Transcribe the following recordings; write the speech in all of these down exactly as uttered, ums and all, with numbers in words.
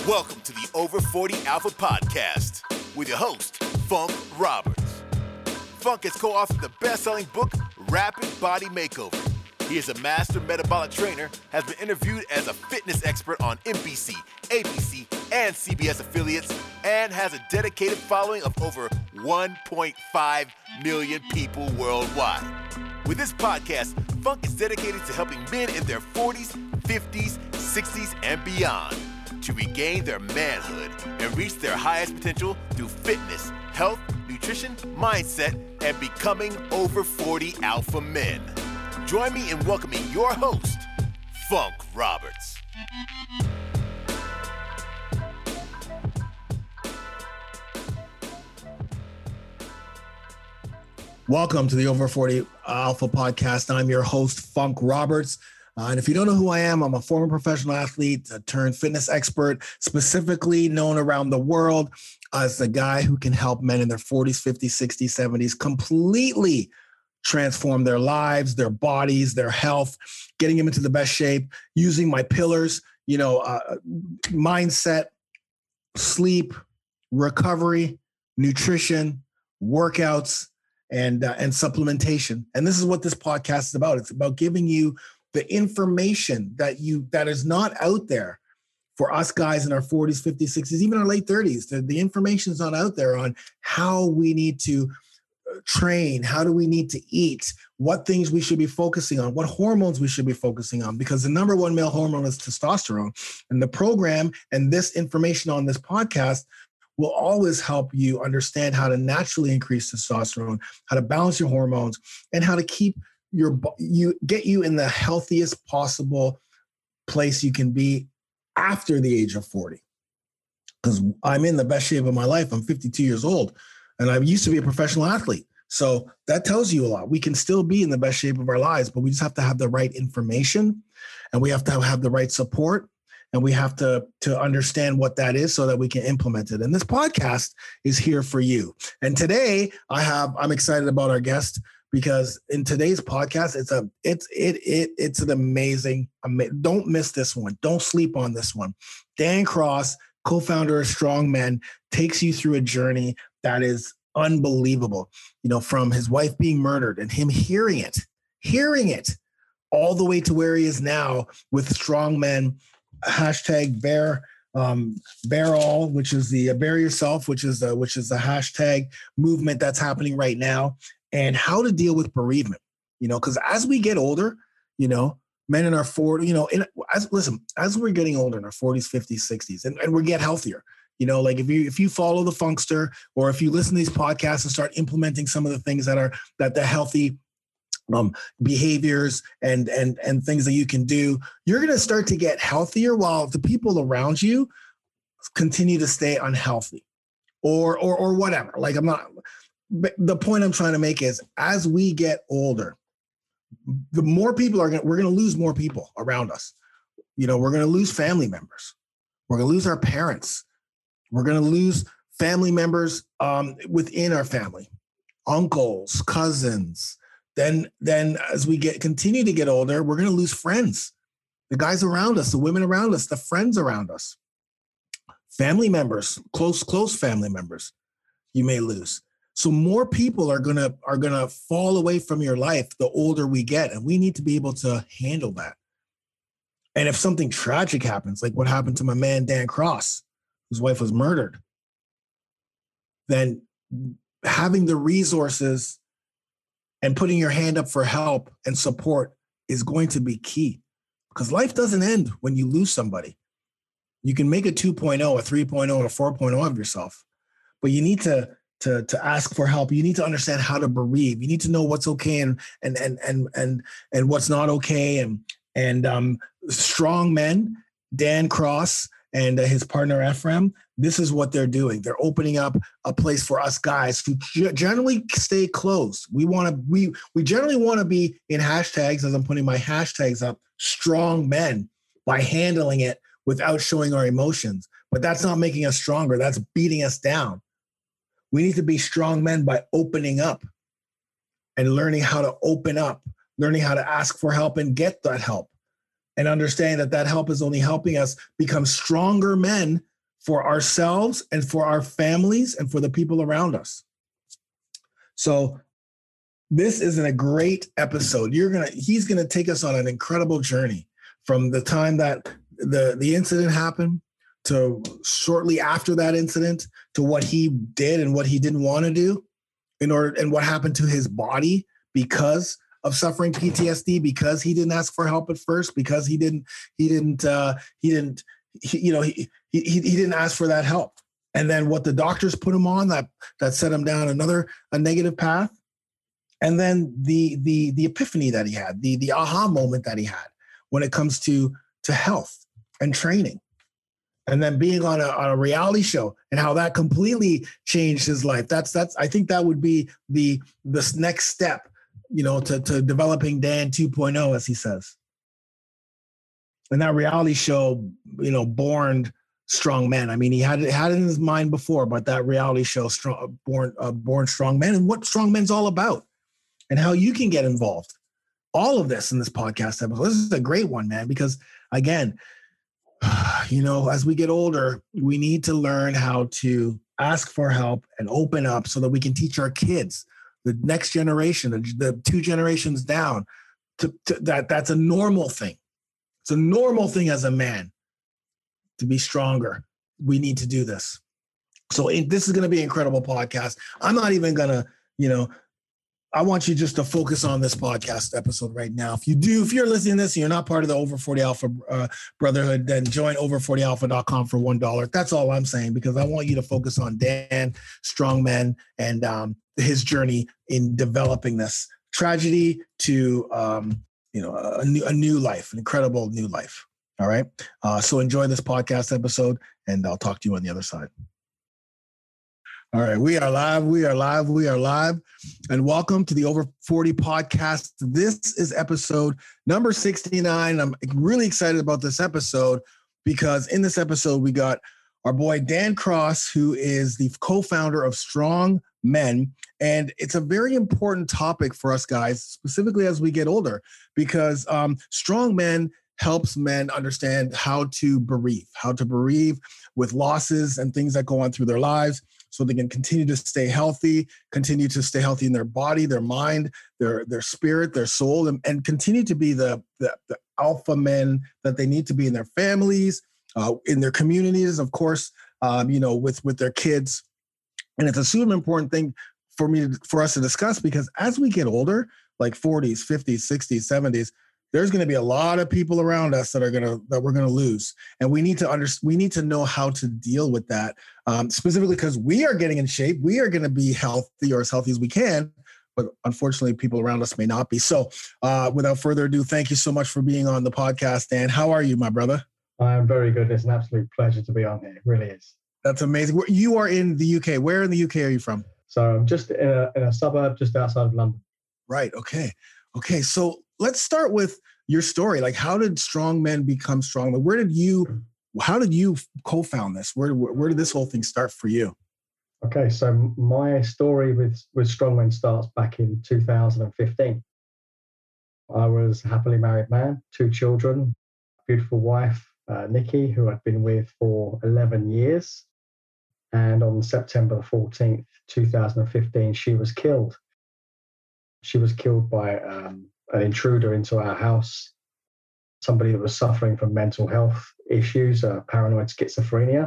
Welcome to the Over forty Alpha Podcast with your host, Funk Roberts. Funk has co-authored the best-selling book, Rapid Body Makeover. He is a master metabolic trainer, has been interviewed as a fitness expert on N B C, A B C, and C B S affiliates, and has a dedicated following of over one point five million people worldwide. With this podcast, Funk is dedicated to helping men in their forties, fifties, sixties, and beyond to regain their manhood and reach their highest potential through fitness, health, nutrition, mindset, and becoming over forty alpha men. Join me in welcoming your host, Funk Roberts. Welcome to the Over forty Alpha Podcast. I'm your host, Funk Roberts. Uh, and if you don't know who I am, I'm a former professional athlete uh, turned fitness expert, specifically known around the world as the guy who can help men in their forties, fifties, sixties, seventies completely transform their lives, their bodies, their health, getting them into the best shape, using my pillars, you know, uh, mindset, sleep, recovery, nutrition, workouts, and uh, and supplementation. And this is what this podcast is about. It's about giving you the information that you that is not out there for us guys in our forties, fifties, sixties, even our late thirties. The, the information is not out there on how we need to train, how do we need to eat, what things we should be focusing on, what hormones we should be focusing on, because the number one male hormone is testosterone. And the program and this information on this podcast will always help you understand how to naturally increase testosterone, how to balance your hormones, and how to keep your you get you in the healthiest possible place you can be after the age of forty. Because I'm in the best shape of my life. I'm fifty-two years old, and I used to be a professional athlete. So that tells you a lot. We can still be in the best shape of our lives, but we just have to have the right information, and we have to have the right support. And we have to, to understand what that is so that we can implement it. And this podcast is here for you. And today I have, I'm excited about our guest because in today's podcast, it's a, it's, it, it, it's an amazing, ama- don't miss this one. Don't sleep on this one. Dan Cross, co-founder of Strong Men, takes you through a journey that is unbelievable. You know, from his wife being murdered and him hearing it, hearing it all the way to where he is now with Strong Men. Hashtag bear um, bear all, which is the uh, bear yourself, which is the, which is the hashtag movement that's happening right now, and how to deal with bereavement. You know, because as we get older, you know, men in our forties, you know, in, as listen, as we're getting older in our forties, fifties, sixties, and, and we get healthier. You know, like if you if you follow the Funkster or if you listen to these podcasts and start implementing some of the things that are that the healthy um, behaviors and, and, and things that you can do, you're going to start to get healthier while the people around you continue to stay unhealthy or, or, or whatever. Like I'm not, but the point I'm trying to make is as we get older, the more people are going to, we're going to lose more people around us. You know, we're going to lose family members. We're going to lose our parents. We're going to lose family members um, within our family, uncles, cousins. Then, then as we get continue to get older, we're going to lose friends, the guys around us, the women around us, the friends around us, family members, close, close family members, you may lose. So more people are going to, are going to fall away from your life the older we get. And we need to be able to handle that. And if something tragic happens, like what happened to my man, Dan Cross, whose wife was murdered, then having the resources and putting your hand up for help and support is going to be key, because life doesn't end when you lose somebody. You can make a two point oh, a three point oh, and a four point oh of yourself, but you need to, to, to ask for help. You need to understand how to bereave. You need to know what's okay and, and, and, and, and, and what's not okay. And, and um, Strong Men, Dan Cross, and uh, his partner Ephraim, this is what they're doing. They're opening up a place for us guys who generally stay closed. We want to, we, we generally want to be in hashtags, as I'm putting my hashtags up, strong men, by handling it without showing our emotions. But that's not making us stronger. That's beating us down. We need to be strong men by opening up and learning how to open up, learning how to ask for help and get that help. And understand that that help is only helping us become stronger men for ourselves and for our families and for the people around us. So this isn't a great episode. You're gonna, he's gonna take us on an incredible journey from the time that the, the incident happened to shortly after that incident, to what he did and what he didn't want to do in order, and what happened to his body because of suffering P T S D, because he didn't ask for help at first, because he didn't, he didn't, uh, he didn't, he, you know, he, he, he didn't ask for that help. And then what the doctors put him on, that, that set him down another, a negative path. And then the, the, the epiphany that he had, the, the aha moment that he had when it comes to, to health and training. And then being on a, on a reality show and how that completely changed his life. That's, that's, I think that would be the, this next step, you know, to, to developing Dan two point oh, as he says. And that reality show, you know, born strong men. I mean, he had it had it in his mind before, but that reality show, strong, born, uh, born strong men, and what strong men's all about and how you can get involved. All of this in this podcast episode. This is a great one, man, because again, you know, as we get older, we need to learn how to ask for help and open up so that we can teach our kids, the next generation, the, the two generations down, to, to, that that's a normal thing. It's a normal thing as a man to be stronger. We need to do this. So it, this is going to be an incredible podcast. I'm not even going to, you know, I want you just to focus on this podcast episode right now. If you do, if you're listening to this and you're not part of the Over forty Alpha uh, Brotherhood, then join over forty alpha dot com for one dollar. That's all I'm saying, because I want you to focus on Dan Strongman and um, his journey in developing this tragedy to, um, you know, a new, a new life, an incredible new life. All right. Uh, so enjoy this podcast episode, and I'll talk to you on the other side. All right, we are live, we are live, we are live, and welcome to the Over forty podcast. This is episode number sixty-nine. I'm really excited about this episode because in this episode, we got our boy Dan Cross, who is the co-founder of Strong Men, and it's a very important topic for us guys, specifically as we get older, because um, Strong Men helps men understand how to bereave, how to bereave with losses and things that go on through their lives, so they can continue to stay healthy, continue to stay healthy in their body, their mind, their their spirit, their soul, and, and continue to be the, the, the alpha men that they need to be in their families, uh, in their communities, of course, um, you know, with, with their kids. And it's a super important thing for me, to, for us to discuss, because as we get older, like forties, fifties, sixties, seventies, there's going to be a lot of people around us that are going to, that we're going to lose. And we need to understand, we need to know how to deal with that, um, specifically because we are getting in shape. We are going to be healthy, or as healthy as we can, but unfortunately people around us may not be. So uh, without further ado, thank you so much for being on the podcast, Dan. How are you, my brother? I'm very good. It's an absolute pleasure to be on here. It really is. That's amazing. You are in the U K. Where in the U K are you from? So I'm just in a, in a suburb just outside of London. Right. Okay. Okay. So let's start with your story. Like, how did Strong Men become strong? Like, where did you, how did you co-found this? Where, where, where did this whole thing start for you? Okay. So my story with, with Strong Men starts back in two thousand fifteen. I was a happily married man, two children, beautiful wife, uh, Nikki, who I'd been with for eleven years. And on September fourteenth, two thousand fifteen, she was killed. She was killed by um, an intruder into our house, somebody that was suffering from mental health issues, uh, paranoid schizophrenia.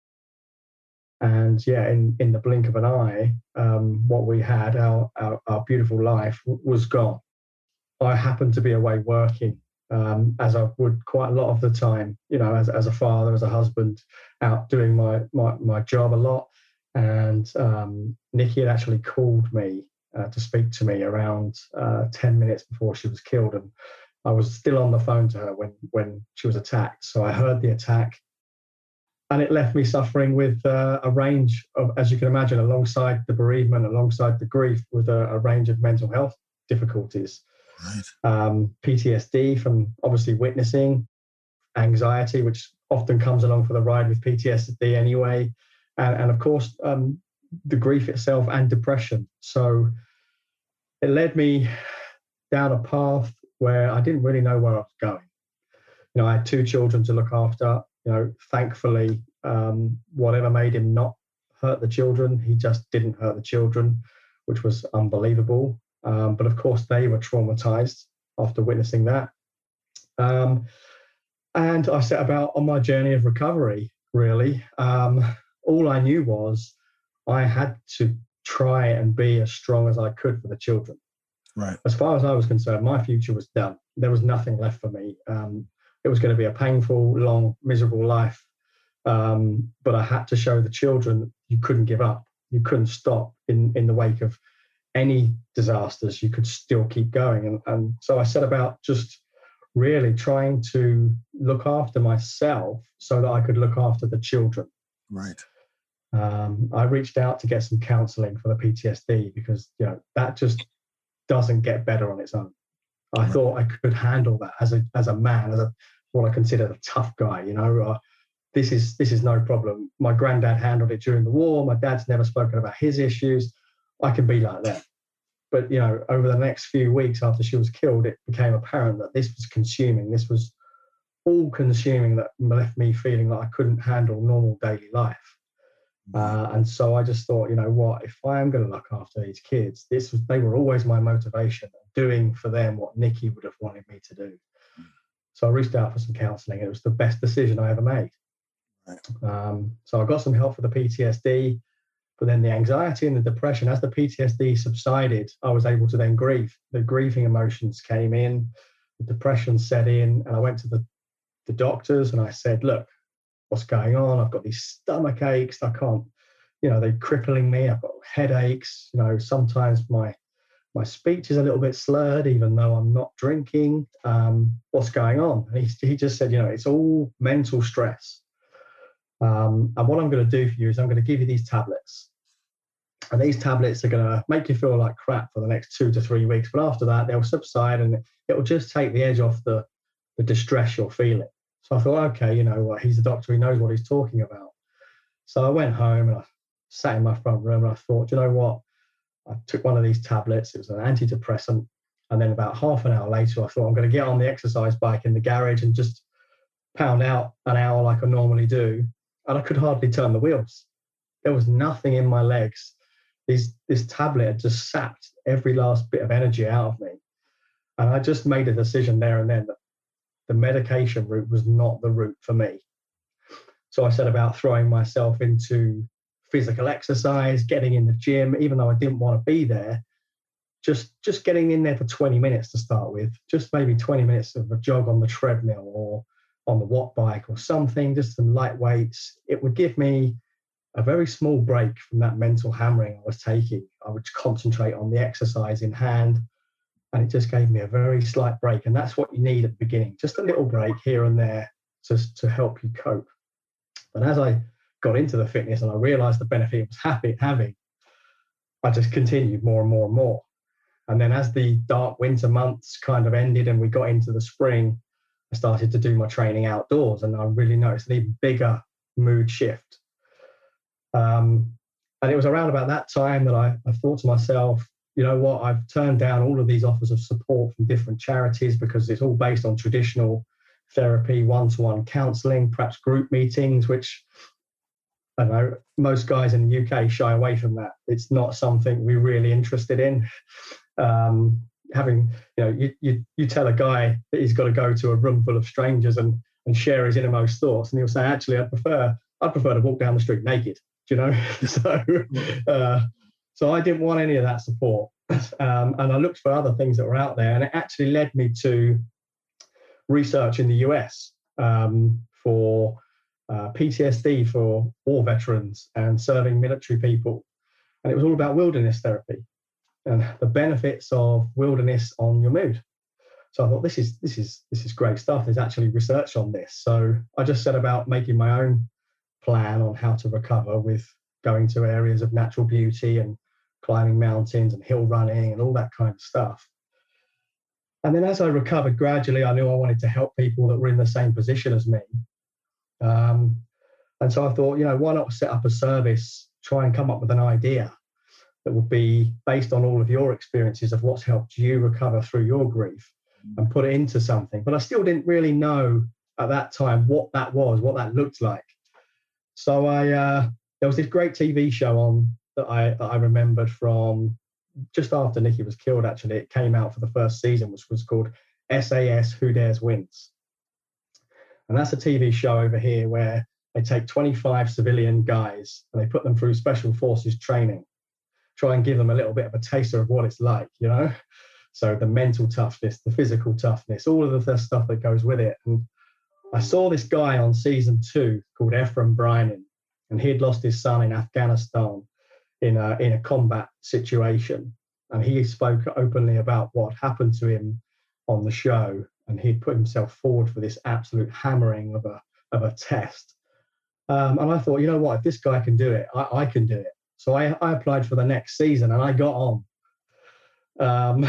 And yeah, in, in the blink of an eye, um, what we had, our, our, our beautiful life, w- was gone. I happened to be away working, um, as I would quite a lot of the time, you know, as, as a father, as a husband, out doing my, my, my job a lot. And um, Nikki had actually called me Uh, to speak to me around uh, ten minutes before she was killed. And I was still on the phone to her when, when she was attacked. So I heard the attack, and it left me suffering with uh, a range of, as you can imagine, alongside the bereavement, alongside the grief, with a, a range of mental health difficulties. Right. Um, P T S D from obviously witnessing, anxiety, which often comes along for the ride with P T S D anyway. And, and of course, um, the grief itself, and depression. So it led me down a path where I didn't really know where I was going. You know, I had two children to look after. You know, thankfully, Um, whatever made him not hurt the children, he just didn't hurt the children, which was unbelievable. Um, but of course, they were traumatized after witnessing that. Um, and I set about on my journey of recovery, really. Um, all I knew was I had to try and be as strong as I could for the children. Right. As far as I was concerned, my future was done. There was nothing left for me. Um, it was going to be a painful, long, miserable life. Um, but I had to show the children that you couldn't give up. You couldn't stop in, in the wake of any disasters. You could still keep going. And, and so I set about just really trying to look after myself so that I could look after the children. Right. Um, I reached out to get some counseling for the P T S D because, you know, that just doesn't get better on its own. I right. thought I could handle that as a as a man, as a what I consider a tough guy. You know, uh, this is this is no problem. My granddad handled it during the war. My dad's never spoken about his issues. I can be like that. But, you know, over the next few weeks after she was killed, it became apparent that this was consuming. This was all consuming that left me feeling like I couldn't handle normal daily life. Uh, and so I just thought, you know what, if I am going to look after these kids, this was, they were always my motivation, doing for them what Nikki would have wanted me to do. So I reached out for some counselling. It was the best decision I ever made. Right. Um, so I got some help for the P T S D, but then the anxiety and the depression, as the P T S D subsided, I was able to then grieve. The grieving emotions came in, the depression set in, and I went to the, the doctors and I said, look, what's going on? I've got these stomach aches. I can't, you know, they're crippling me. I've got headaches. You know, sometimes my my speech is a little bit slurred, even though I'm not drinking. Um, what's going on? And he, he just said, you know, it's all mental stress. Um, and what I'm going to do for you is I'm going to give you these tablets. And these tablets are going to make you feel like crap for the next two to three weeks. But after that, they'll subside and it will just take the edge off the, the distress you're feeling. So I thought, okay, you know, he's a doctor, he knows what he's talking about. So I went home and I sat in my front room and I thought, you know what? I took one of these tablets, it was an antidepressant. And then about half an hour later, I thought, I'm going to get on the exercise bike in the garage and just pound out an hour like I normally do. And I could hardly turn the wheels. There was nothing in my legs. These, this tablet had just sapped every last bit of energy out of me. And I just made a decision there and then that the medication route was not the route for me. So I set about throwing myself into physical exercise, getting in the gym, even though I didn't want to be there, just, just getting in there for twenty minutes to start with, just maybe twenty minutes of a jog on the treadmill or on the watt bike or something, just some light weights. It would give me a very small break from that mental hammering I was taking. I would concentrate on the exercise in hand. And it just gave me a very slight break. And that's what you need at the beginning, just a little break here and there to, to help you cope. But as I got into the fitness and I realized the benefit it was happy, having, I just continued more and more and more. And then as the dark winter months kind of ended and we got into the spring, I started to do my training outdoors and I really noticed an even bigger mood shift. Um, and it was around about that time that I, I thought to myself, you know what, I've turned down all of these offers of support from different charities because it's all based on traditional therapy, one-to-one counselling, perhaps group meetings, which I don't know, most guys in the U K shy away from that. It's not something we're really interested in. Um, having, you know, you, you you tell a guy that he's got to go to a room full of strangers and, and share his innermost thoughts, and he'll say, actually, I'd prefer, I'd prefer to walk down the street naked, you know? so, uh, So I didn't want any of that support. Um, and I looked for other things that were out there. And it actually led me to research in the U S um, for uh, P T S D for war veterans and serving military people. And it was all about wilderness therapy and the benefits of wilderness on your mood. So I thought, this is, this is, this is great stuff. There's actually research on this. So I just set about making my own plan on how to recover with going to areas of natural beauty and climbing mountains and hill running and all that kind of stuff. And then as I recovered gradually, I knew I wanted to help people that were in the same position as me. Um, and so I thought, you know, why not set up a service, try and come up with an idea that would be based on all of your experiences of what's helped you recover through your grief and put it into something. But I still didn't really know at that time what that was, what that looked like. So I uh, there was this great T V show on that I that I remembered from just after Nicky was killed. Actually, it came out for the first season, which was called S A S Who Dares Wins, and that's a T V show over here where they take twenty-five civilian guys and they put them through special forces training, try and give them a little bit of a taster of what it's like, you know. So the mental toughness, the physical toughness, all of the stuff that goes with it. And I saw this guy on season two called Ephraim Brynan, and he'd lost his son in Afghanistan in a, in a combat situation. And he spoke openly about what happened to him on the show. And he'd put himself forward for this absolute hammering of a, of a test. Um, and I thought, you know what, if this guy can do it, I, I can do it. So I, I applied for the next season and I got on. Um,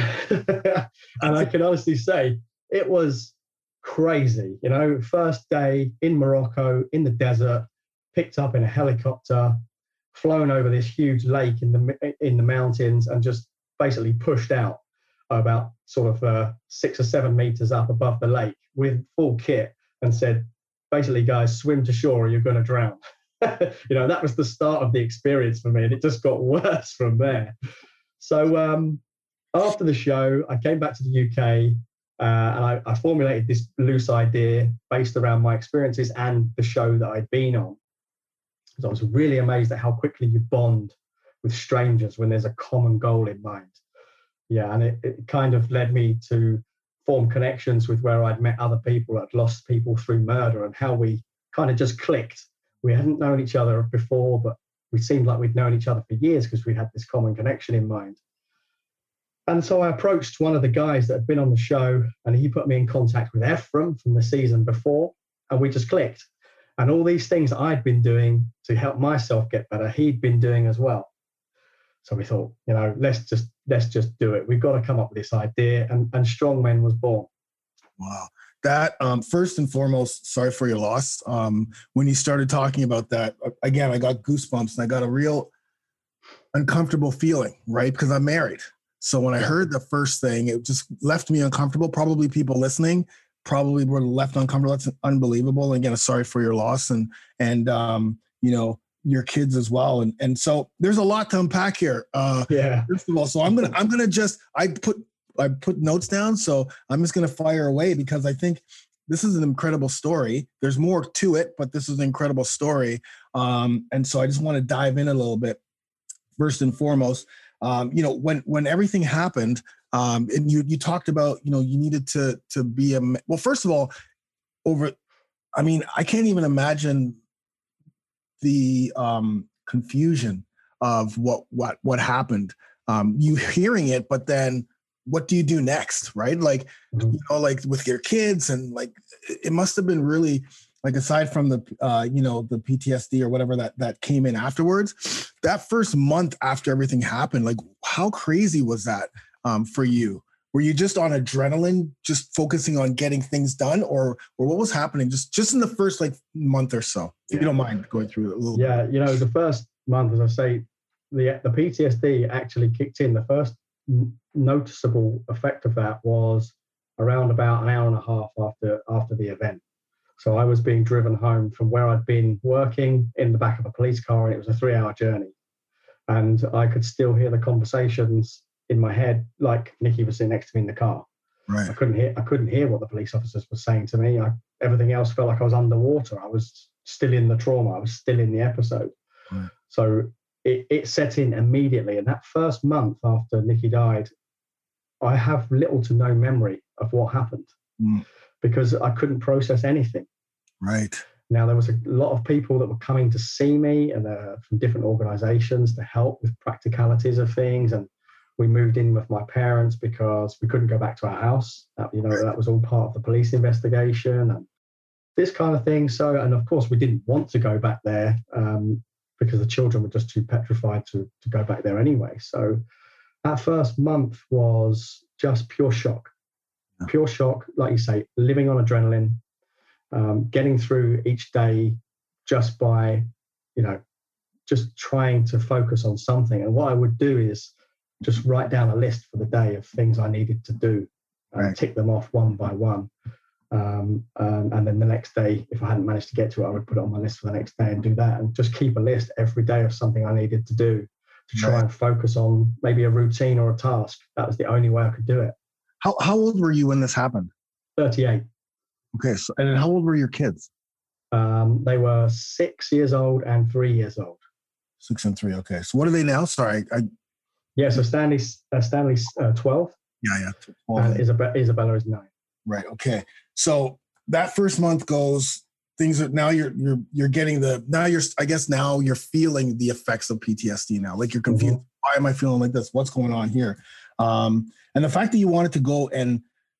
and I can honestly say it was crazy. You know, first day in Morocco, in the desert, picked up in a helicopter, flown over this huge lake in the in the mountains, and just basically pushed out about sort of uh, six or seven meters up above the lake with full kit, and said, basically, guys, swim to shore or you're going to drown. You know, that was the start of the experience for me, and it just got worse from there. So um, after the show, I came back to the U K. Uh, and I, I formulated this loose idea based around my experiences and the show that I'd been on. Because I was really amazed at how quickly you bond with strangers when there's a common goal in mind. Yeah, and it, it kind of led me to form connections with where I'd met other people, I'd lost people through murder, and how we kind of just clicked. We hadn't known each other before, but we seemed like we'd known each other for years because we had this common connection in mind. And so I approached one of the guys that had been on the show, and he put me in contact with Ephraim from the season before, and we just clicked. And all these things that I'd been doing to help myself get better, he'd been doing as well. So we thought, you know, let's just let's just do it. We've got to come up with this idea, and, and Strong Men was born. Wow. That, um, first and foremost, sorry for your loss. Um, when you started talking about that, again, I got goosebumps, and I got a real uncomfortable feeling, right? Because I'm married. So when I heard the first thing, it just left me uncomfortable. Probably people listening probably were left uncomfortable. That's unbelievable. Again, sorry for your loss, and and um, you know, your kids as well. And and so there's a lot to unpack here. Uh, yeah. First of all, so I'm gonna I'm gonna just I put I put notes down, so I'm just gonna fire away because I think this is an incredible story. There's more to it, but this is an incredible story. Um, and so I just want to dive in a little bit. First and foremost. Um, you know, when when everything happened, um, and you you talked about, you know, you needed to to be a well. First of all, over, I mean, I can't even imagine the um, confusion of what what what happened. Um, you hearing it, but then what do you do next, right? Like, mm-hmm. you know, like with your kids, and like it must have been really. Like aside from the, uh, you know, the P T S D or whatever that, that came in afterwards, that first month after everything happened, like how crazy was that um, for you? Were you just on adrenaline, just focusing on getting things done, or or what was happening just, just in the first like month or so? If yeah. you don't mind going through it a little yeah, bit. Yeah, you know, the first month, as I say, the the P T S D actually kicked in. The first n- noticeable effect of that was around about an hour and a half after after the event. So I was being driven home from where I'd been working in the back of a police car, and it was a three-hour journey. And I could still hear the conversations in my head, like Nicky was sitting next to me in the car. Right. I couldn't hear. I couldn't hear what the police officers were saying to me. I, everything else felt like I was underwater. I was still in the trauma. I was still in the episode. Right. So it, it set in immediately. And that first month after Nicky died, I have little to no memory of what happened. Mm. Because I couldn't process anything. Right. Now, there was a lot of people that were coming to see me, and uh, from different organizations to help with practicalities of things. And we moved in with my parents because we couldn't go back to our house. That, you know, right. that was all part of the police investigation and this kind of thing. So, and of course, we didn't want to go back there um, because the children were just too petrified to, to go back there anyway. So that first month was just pure shock. Pure shock, like you say, living on adrenaline, um, getting through each day just by, you know, just trying to focus on something. And what I would do is just write down a list for the day of things I needed to do and right. tick them off one by one. Um, um, and then the next day, if I hadn't managed to get to it, I would put it on my list for the next day and do that, and just keep a list every day of something I needed to do to try Right. and focus on maybe a routine or a task. That was the only way I could do it. How how old were you when this happened? thirty-eight. Okay, so and then how old were your kids? Um, they were six years old and three years old. Six and three. Okay, so what are they now? Sorry, I, Yeah, so Stanley's uh, Stanley's uh, twelve, yeah, yeah. and Well, Isabella, Isabella is nine. right. Okay. So that first month goes. Things are now you're you're you're getting the now you're I guess now you're feeling the effects of P T S D now. Like you're confused. Mhm. Why am I feeling like this? What's going on here? Um, and the fact that you wanted to go and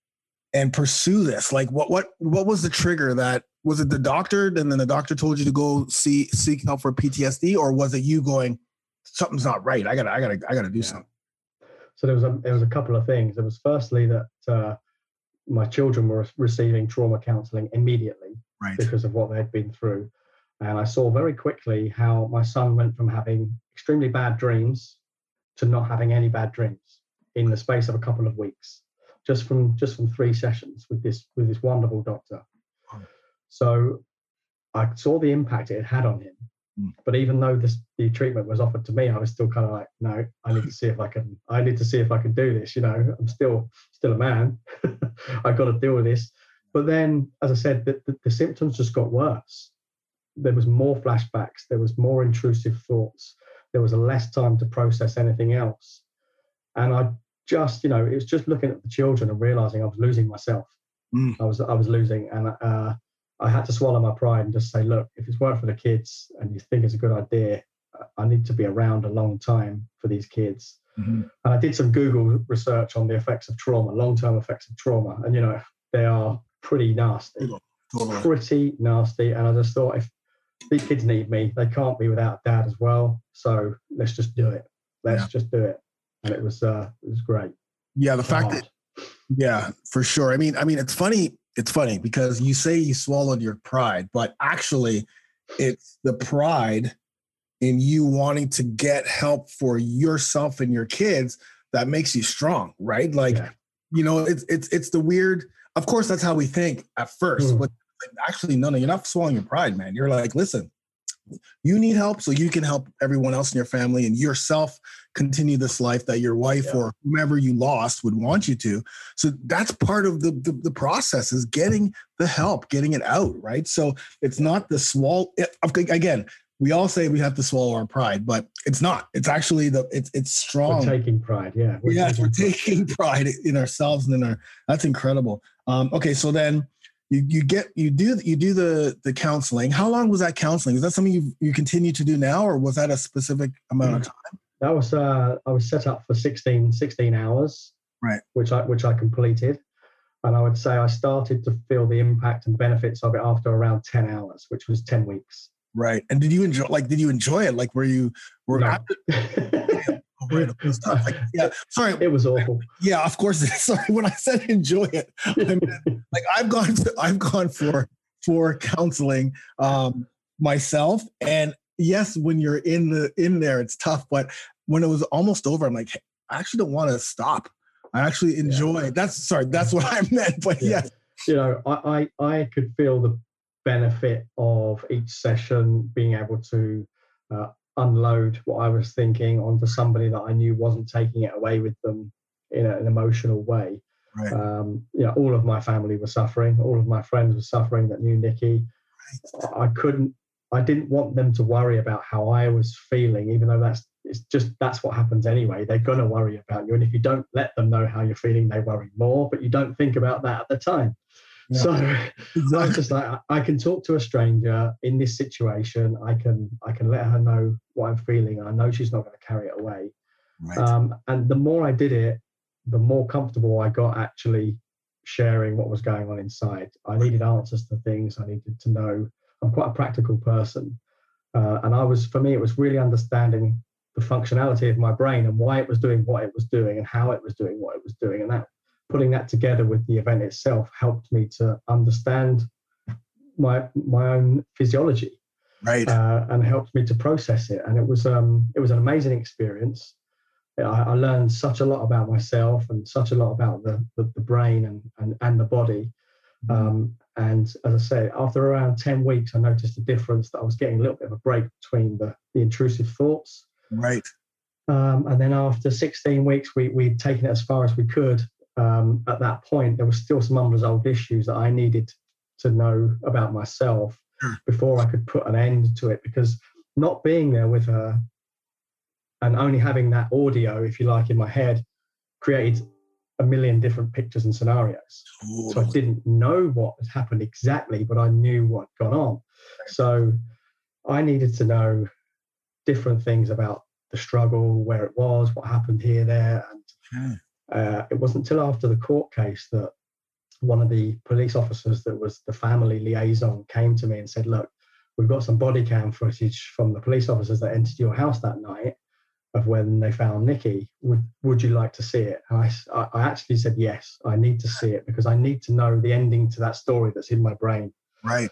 and pursue this, like what what what was the trigger? That was it the doctor, and then the doctor told you to go see seek help for P T S D, or was it you going something's not right? I gotta I gotta I gotta do Yeah. something. So there was a there was a couple of things. There was firstly that uh, my children were receiving trauma counselling immediately Right. because of what they'd been through, and I saw very quickly how my son went from having extremely bad dreams to not having any bad dreams in the space of a couple of weeks, just from just from three sessions with this with this wonderful doctor. Wow. So I saw the impact it had on him. Mm. But even though this the treatment was offered to me, I was still kind of like, no, I need to see if I can. I need to see if I can do this. You know, I'm still still a man. I've got to deal with this. But then, as I said, the, the, the symptoms just got worse. There was more flashbacks. There was more intrusive thoughts. There was a less time to process anything else. And I just, you know, it was just looking at the children and realizing I was losing myself. Mm. I was I was losing, and uh, I had to swallow my pride and just say, look, if it's worked for the kids and you think it's a good idea, I need to be around a long time for these kids. Mm-hmm. And I did some Google research on the effects of trauma, long-term effects of trauma. And, you know, they are pretty nasty, Totally. pretty nasty. And I just thought, if these kids need me, they can't be without dad as well. So let's just do it. Let's Yeah. just do it. And it was, uh, it was great. Yeah, the fact Hard. that yeah, for sure. I mean, I mean, it's funny. It's funny because you say you swallowed your pride, but actually, it's the pride in you wanting to get help for yourself and your kids that makes you strong, right? Like, Yeah. you know, it's it's it's the weird. Of course, that's how we think at first, Mm. but actually, no, no, you're not swallowing your pride, man. You're like, listen, you need help, so you can help everyone else in your family and yourself continue this life that your wife Yeah. or whomever you lost would want you to. So that's part of the, the the process is getting the help, getting it out, right? So it's not the swallow. Again, we all say we have to swallow our pride, but it's not. It's actually the it's it's strong. We're taking pride. Yeah. We're Yes, we're taking pride. taking pride in ourselves and in our. That's incredible. Um, okay, so then you you get you do you do the the counseling. How long was that counseling? Is that something you you continue to do now, or was that a specific amount of time? That was uh, I was set up for sixteen, sixteen hours, Right. Which I which I completed, and I would say I started to feel the impact and benefits of it after around ten hours, which was ten weeks. Right. And did you enjoy? Like, did you enjoy it? Like, were you were No. after, oh, right, it was tough. Like, yeah. Sorry. It was awful. Yeah. Of course. Sorry. When I said enjoy it, I meant, like I've gone to I've gone for for counseling um, myself, and yes, when you're in the in there, it's tough. But when it was almost over, I'm like, hey, I actually don't want to stop. I actually enjoy it. That's sorry. That's what I meant. But Yeah. yes. You know, I, I I could feel the benefit of each session being able to uh, unload what I was thinking onto somebody that I knew wasn't taking it away with them in a, an emotional way. Right. Um, you know, all of my family were suffering. All of my friends were suffering that knew Nikki. I couldn't, I didn't want them to worry about how I was feeling, even though that's, it's just, that's what happens anyway. They're going to worry about you. And if you don't let them know how you're feeling, they worry more, but you don't think about that at the time. Yeah. So I was just like, I can talk to a stranger in this situation. I can, I can let her know what I'm feeling. I know she's not going to carry it away. Right. Um, and the more I did it, the more comfortable I got actually sharing what was going on inside. I needed answers to things. I needed to know. I'm quite a practical person. Uh, and I was, for me, it was really understanding the functionality of my brain and why it was doing what it was doing and how it was doing what it was doing. And that, putting that together with the event itself helped me to understand my my own physiology, Right. uh, and helped me to process it. And it was um it was an amazing experience. I, I learned such a lot about myself and such a lot about the the, the brain and, and and the body. Um, and as I say, after around ten weeks, I noticed a difference that I was getting a little bit of a break between the, the intrusive thoughts. Right. Um, and then after sixteen weeks, we, we'd taken it as far as we could. Um, at that point, there was still some unresolved issues that I needed to know about myself Sure. before I could put an end to it, because not being there with her and only having that audio, if you like, in my head created a million different pictures and scenarios. Ooh. So I didn't know what had happened exactly, but I knew what had gone on. So I needed to know different things about the struggle, where it was, what happened here, there. And uh, it wasn't until after the court case that one of the police officers that was the family liaison came to me and said, look, we've got some body cam footage from the police officers that entered your house that night of when they found Nikki. Would would you like to see it? And I, I actually said, yes, I need to see it because I need to know the ending to that story that's in my brain. Right.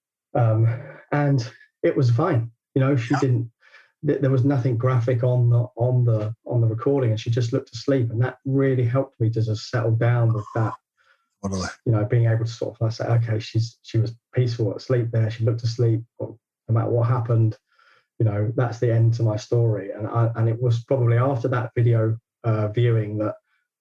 Um, and it was fine. You know, she yeah. didn't, th- there was nothing graphic on the, on the, on the recording, and she just looked asleep. And that really helped me to just settle down with that. Totally. You know, being able to sort of like say, okay, she's, she was peaceful asleep there. She looked asleep, no matter what happened. You know, that's the end to my story. And I, and it was probably after that video uh, viewing that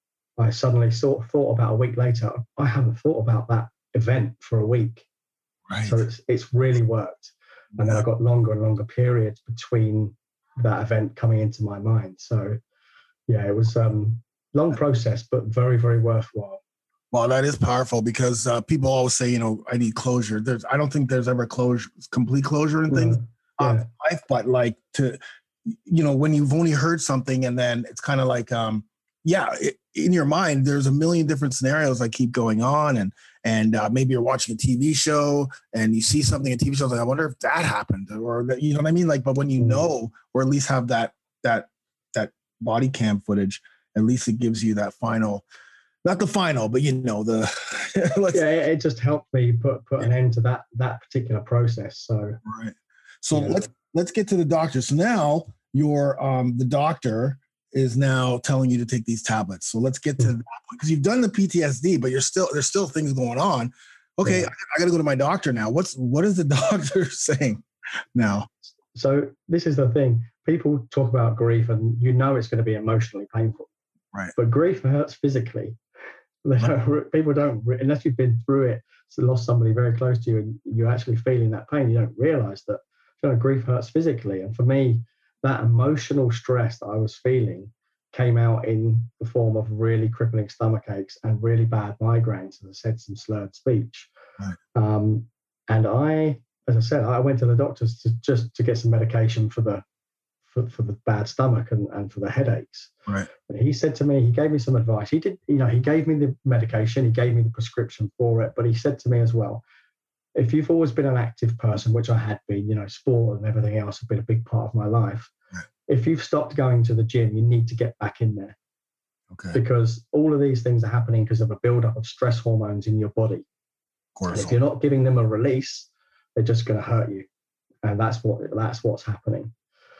I suddenly sort of thought about a week later, I haven't thought about that event for a week. Right. So it's it's really worked. And yeah. then I got longer and longer periods between that event coming into my mind. So yeah, it was a um, long process, but very, very worthwhile. Well, that is powerful because uh, people always say, you know, I need closure. There's, I don't think there's ever closure, complete closure in things. Mm. Yeah. Um, life, but like to, you know, when you've only heard something and then it's kind of like, um, yeah, it, in your mind, there's a million different scenarios that keep going on. And, and uh, maybe you're watching a T V show and you see something in T V shows. Like, I wonder if that happened or that, you know what I mean? Like, but when you know, or at least have that, that, that body cam footage, at least it gives you that final, not the final, but you know, the, yeah, it just helped me put, put an end to that, that particular process. So, right. So yeah. let's let's get to the doctor. So now your um the doctor is now telling you to take these tablets. So let's get to that point because you've done the P T S D, but you're still there's still things going on. Okay, yeah. I, I got to go to my doctor now. What's what is the doctor saying now? So this is the thing. People talk about grief, and you know it's going to be emotionally painful. Right. But grief hurts physically. They don't, people don't unless you've been through it, so lost somebody very close to you, and you're actually feeling that pain. You don't realize that. You know, grief hurts physically. And for me, that emotional stress that I was feeling came out in the form of really crippling stomach aches and really bad migraines, as I said, some slurred speech. Right. Um, and I, as I said, I went to the doctors to just to get some medication for the for, for the bad stomach and, and for the headaches. Right. And he said to me, he gave me some advice. He did, you know, he gave me the medication, he gave me the prescription for it, but he said to me as well, if you've always been an active person, which I had been, you know, sport and everything else have been a big part of my life. Right. If you've stopped going to the gym, you need to get back in there. Okay. Because all of these things are happening because of a buildup of stress hormones in your body. Of course. And if you're not giving them a release, they're just going to hurt you. And that's what that's what's happening.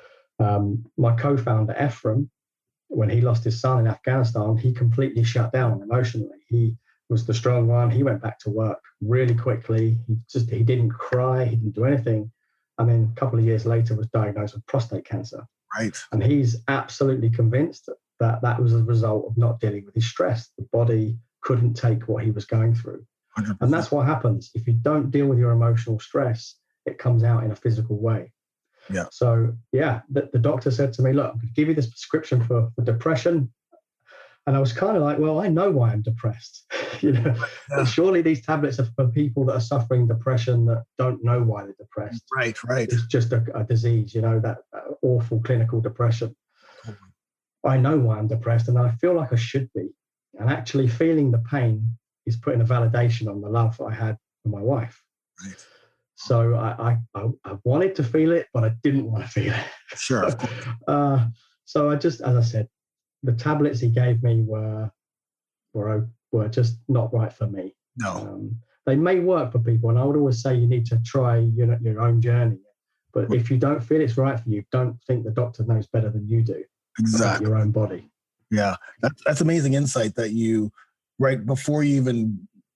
Um, my co-founder, Ephraim, when he lost his son in Afghanistan, he completely shut down emotionally. He was the strong one. He went back to work really quickly. He just he didn't cry. He didn't do anything. And then a couple of years later was diagnosed with prostate cancer. Right. And he's absolutely convinced that that was a result of not dealing with his stress. The body couldn't take what he was going through. one hundred percent. And that's what happens. If you don't deal with your emotional stress, it comes out in a physical way. Yeah. So, yeah, the, the doctor said to me, look, I'm going to give you this prescription for, for depression. And I was kind of like, well, I know why I'm depressed. you know, yeah. Surely these tablets are for people that are suffering depression that don't know why they're depressed. Right, right. It's just a, a disease, you know, that uh, awful clinical depression. Mm-hmm. I know why I'm depressed, and I feel like I should be. And actually feeling the pain is putting a validation on the love I had for my wife. Right. So I, I, I wanted to feel it, but I didn't want to feel it. Sure. uh, so I just, as I said, the tablets he gave me were were were just not right for me. No. Um, they may work for people, and I would always say you need to try your, your own journey. But if you don't feel it's right for you, don't think the doctor knows better than you do. Exactly. About your own body. Yeah, that's that's amazing insight that you, right before you even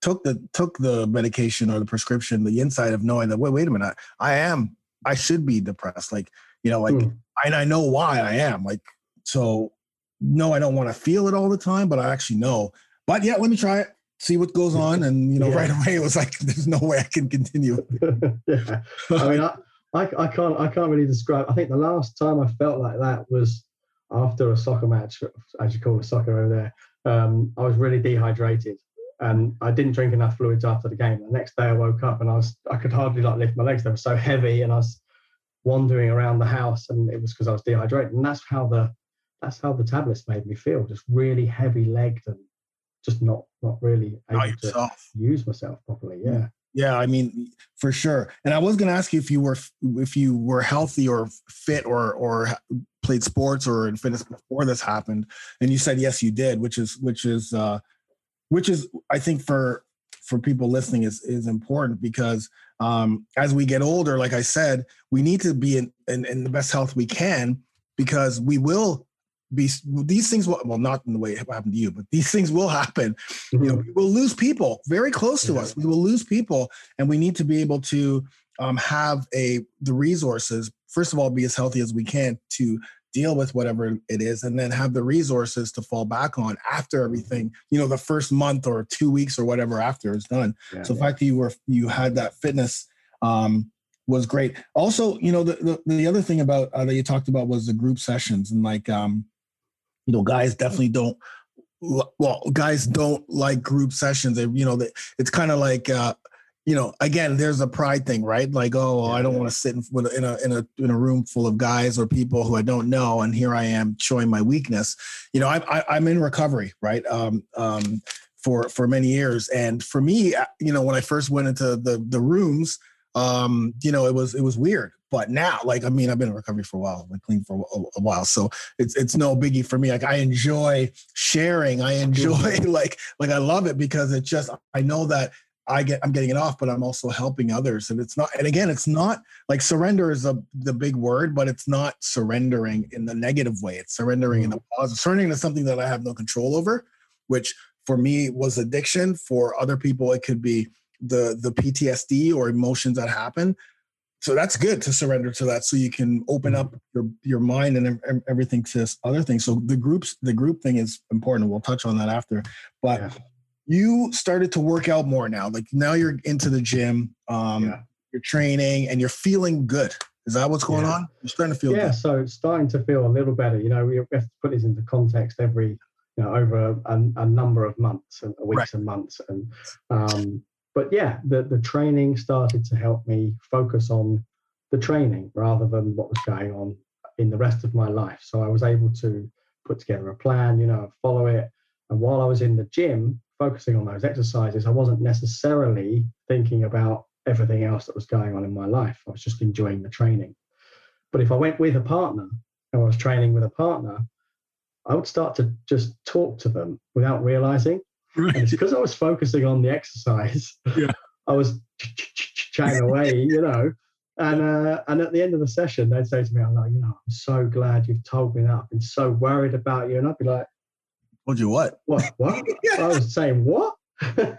took the took the medication or the prescription, the insight of knowing that wait, wait a minute, I am, I should be depressed. Like, you know, like, mm. and I know why I am. Like, so no, I don't want to feel it all the time, but I actually know. But yeah, let me try it, see what goes on, and you know, yeah. right away it was like, there's no way I can continue. yeah, I mean, I, I I can't I can't really describe. I think the last time I felt like that was after a soccer match, as you call it, soccer over there. Um, I was really dehydrated. And I didn't drink enough fluids after the game. The next day I woke up and I was, I could hardly like lift my legs. They were so heavy, and I was wandering around the house, and it was because I was dehydrated. And that's how the, that's how the tablets made me feel, just really heavy legged and just not, not really able not to use myself properly. Yeah. Yeah. I mean, for sure. And I was going to ask you if you were, if you were healthy or fit or, or played sports or in fitness before this happened. And you said, yes, you did, which is, which is, uh, which is, I think for, for people listening is, is important because um, as we get older, like I said, we need to be in, in, in the best health we can, because we will be, these things will, well, not in the way it happened to you, but these things will happen. Mm-hmm. You know, we will lose people very close to yeah. us. We will lose people, and we need to be able to um, have a, the resources, first of all, be as healthy as we can to deal with whatever it is, and then have the resources to fall back on after everything, you know, the first month or two weeks or whatever after it's done. Yeah, so yeah. the fact that you were, you had that fitness um, was great. Also, you know, the, the, the other thing about uh, that you talked about was the group sessions, and like, um, you know, guys definitely don't, well, guys don't like group sessions. They, you know, they, it's kind of like, uh, you know, again, there's a pride thing, right? Like, oh, well, I don't want to sit in, in a in a in a room full of guys or people who I don't know, and here I am showing my weakness. You know, I'm I, I'm in recovery, right? Um, um, for for many years, and for me, you know, when I first went into the the rooms, um, you know, it was it was weird. But now, like, I mean, I've been in recovery for a while, I've been clean for a, a while, so it's it's no biggie for me. Like, I enjoy sharing, I enjoy like like I love it because it just, I know that. I get, I'm getting it off, but I'm also helping others. And it's not, and again, it's not like surrender is a, the big word, but it's not surrendering in the negative way. It's surrendering mm-hmm. in the positive, surrendering to something that I have no control over, which for me was addiction. For other people, it could be the, the P T S D or emotions that happen. So that's good to surrender to that. So you can open up your, your mind and everything to other things. So the groups, the group thing is important. We'll touch on that after, but yeah. You started to work out more now. Like now you're into the gym, um, yeah. you're training, and you're feeling good. Is that what's going yeah. on? You're starting to feel yeah, good. So it's starting to feel a little better. You know, we have to put this into context every, you know, over a, a number of months and weeks right. and months. And um, but yeah, the, the training started to help me focus on the training rather than what was going on in the rest of my life. So I was able to put together a plan, you know, follow it. And while I was in the gym, focusing on those exercises, I wasn't necessarily thinking about everything else that was going on in my life. I was just enjoying the training. But if I went with a partner and I was training with a partner, I would start to just talk to them without realizing. Right. And it's because I was focusing on the exercise. Yeah. I was chatting away, you know. And uh, and at the end of the session, they'd say to me, I'm like, you know, I'm so glad you've told me that. I've been so worried about you. And I'd be like, told you what? What? What? I was saying, what? They're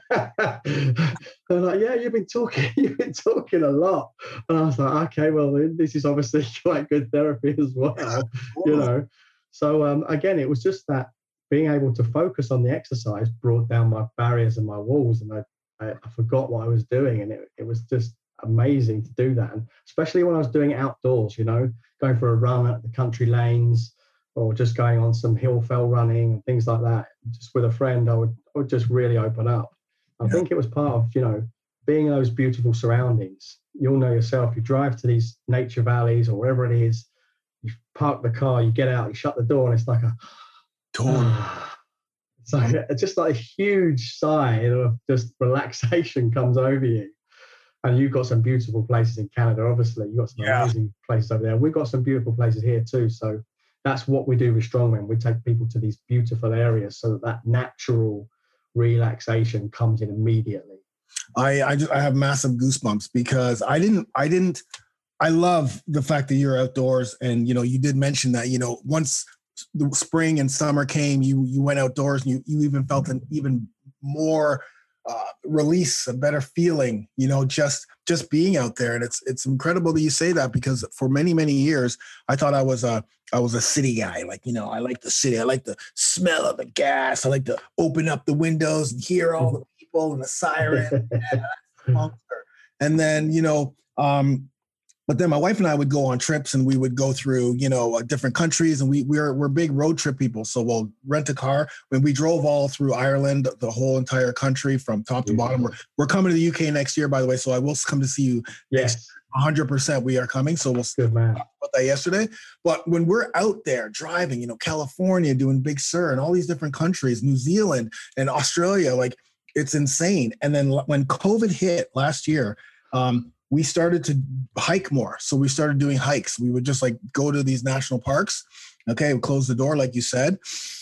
like, yeah, you've been talking, you've been talking a lot. And I was like, okay, well, this is obviously quite good therapy as well, you know. So um, again, it was just that being able to focus on the exercise brought down my barriers and my walls, and I, I, I forgot what I was doing, and it, it was just amazing to do that. And especially when I was doing it outdoors, you know, going for a run at the country lanes, or just going on some hill fell running and things like that, just with a friend, I would, I would just really open up. I yeah. think it was part of, you know, being in those beautiful surroundings. You'll know yourself, you drive to these nature valleys or wherever it is, you park the car, you get out, you shut the door, and it's like a, oh, it's like it's just like a huge sigh of just relaxation comes over you. And you've got some beautiful places in Canada, obviously. You've got some yeah. amazing places over there. We've got some beautiful places here too. So that's what we do with Strongmen. We take people to these beautiful areas so that that natural relaxation comes in immediately. I I, just, I have massive goosebumps because I didn't I didn't I love the fact that you're outdoors, and you know you did mention that, you know, once the spring and summer came, you you went outdoors and you you even felt an even more uh, release, a better feeling, you know, just just being out there. And it's it's incredible that you say that, because for many, many years, I thought I was a I was a city guy. Like, you know, I like the city. I like the smell of the gas. I like to open up the windows and hear all the people and the siren. And then, you know, um, but then my wife and I would go on trips, and we would go through, you know, uh, different countries, and we we're we're big road trip people. So we'll rent a car. When we drove all through Ireland, the whole entire country from top to bottom. We're, we're coming to the U K next year, by the way. So I will come to see you. Yes, one hundred percent. We are coming. So we'll good man. Talk about that yesterday. But when we're out there driving, you know, California, doing Big Sur, and all these different countries, New Zealand and Australia, like, it's insane. And then when COVID hit last year, um, we started to hike more. So we started doing hikes. We would just like go to these national parks. Okay, we close the door, like you said.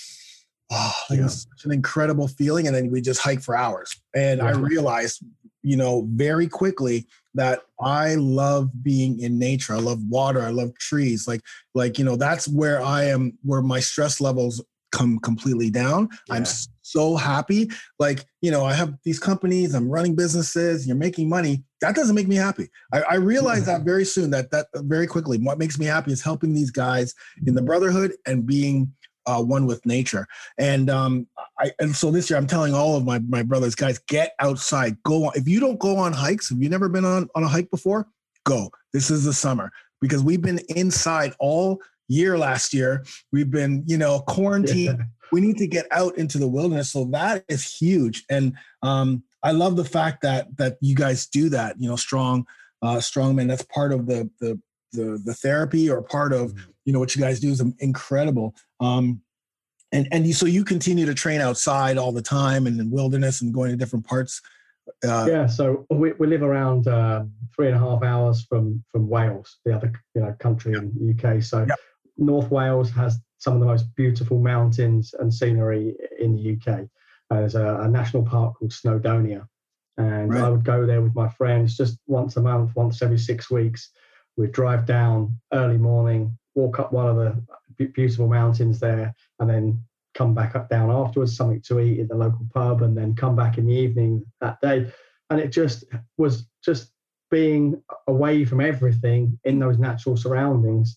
Oh, like yeah. It was such an incredible feeling. And then we just hike for hours. And yeah. I realized, you know, very quickly that I love being in nature. I love water. I love trees. Like, like, you know, that's where I am, where my stress levels come completely down. Yeah. I'm so happy. Like, you know, I have these companies, I'm running businesses, you're making money. That doesn't make me happy. I, I realized that very soon, that that very quickly. What makes me happy is helping these guys in the brotherhood and being uh, one with nature. And um, I and so this year I'm telling all of my my brothers, guys, get outside. Go on. If you don't go on hikes, have you never been on, on a hike before? Go. This is the summer, because we've been inside all year last year. We've been, you know, quarantined. Yeah. We need to get out into the wilderness. So that is huge. And um, I love the fact that that you guys do that, you know, strong, uh, strongman. That's part of the, the, the, the therapy, or part of, you know, what you guys do is incredible. Um, and, and you, so you continue to train outside all the time, and in wilderness, and going to different parts. Uh, yeah. So we, we live around uh, three and a half hours from, from Wales, the other, you know, country in the U K. So yep. North Wales has some of the most beautiful mountains and scenery in the U K. Uh, there's a, a national park called Snowdonia, and right. I would go there with my friends just once a month, once every six weeks. We'd drive down early morning, walk up one of the beautiful mountains there, and then come back up down afterwards, something to eat in the local pub, and then come back in the evening that day. And it just was just being away from everything in those natural surroundings.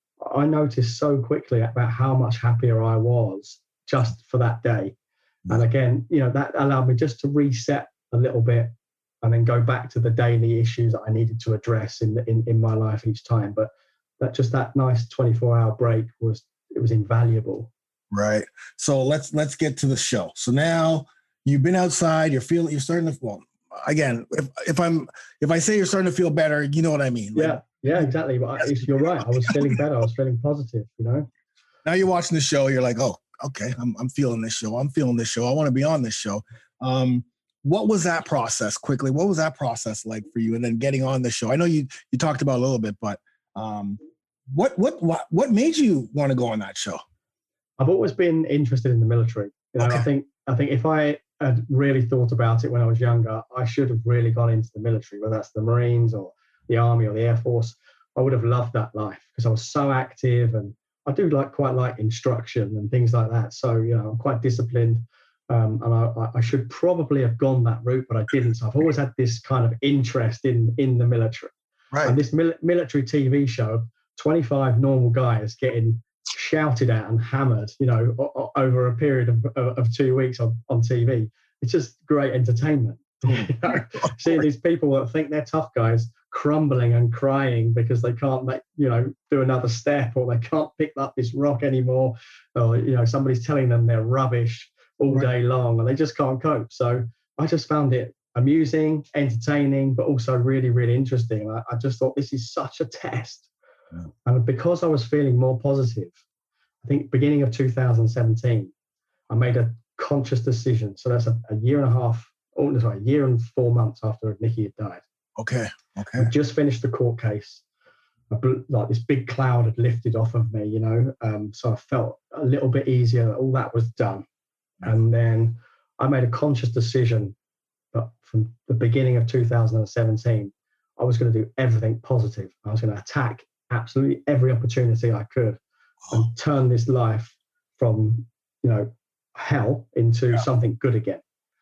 I noticed so quickly about how much happier I was just for that day. And again, you know, that allowed me just to reset a little bit, and then go back to the daily issues that I needed to address in, in, in my life each time. But that just that nice twenty-four hour break was, it was invaluable. Right. So let's, let's get to the show. So now you've been outside, you're feeling, you're starting to, well, again, if, if I'm, if I say you're starting to feel better, you know what I mean? Like, yeah. Yeah, exactly. But I, you're right. I was feeling better. I was feeling positive, you know? Now you're watching the show. You're like, oh, okay, I'm, I'm feeling this show. I'm feeling this show. I want to be on this show. Um, what was that process quickly? What was that process like for you? And then getting on the show? I know you, you talked about it a little bit, but um, what, what, what, what made you want to go on that show? I've always been interested in the military. You know, okay. I think, I think if I had really thought about it when I was younger, I should have really gone into the military, whether that's the Marines or the Army or the Air Force. I would have loved that life, because I was so active, and I do like quite like instruction and things like that. So, you know, I'm quite disciplined, um, and I, I should probably have gone that route, but I didn't. So I've always had this kind of interest in, in the military. Right. And this mil- military T V show, twenty-five normal guys getting shouted at and hammered, you know, o- o- over a period of, of, of two weeks on, on T V. It's just great entertainment. You know, seeing these people that think they're tough guys crumbling and crying because they can't make, you know, do another step, or they can't pick up this rock anymore, or, you know, somebody's telling them they're rubbish all right. day long, and they just can't cope. So I just found it amusing, entertaining, but also really, really interesting. I, I just thought, this is such a test. Yeah. And because I was feeling more positive, I think beginning of two thousand seventeen, I made a conscious decision. So that's a, a year and a half, oh, sorry, a year and four months after Nicky had died. Okay. Okay. I just finished the court case. I, like this big cloud had lifted off of me, you know. Um, so I felt a little bit easier that all that was done. And then I made a conscious decision that from the beginning of two thousand seventeen, I was going to do everything positive. I was going to attack absolutely every opportunity I could and turn this life from, you know, hell into yeah. something good again.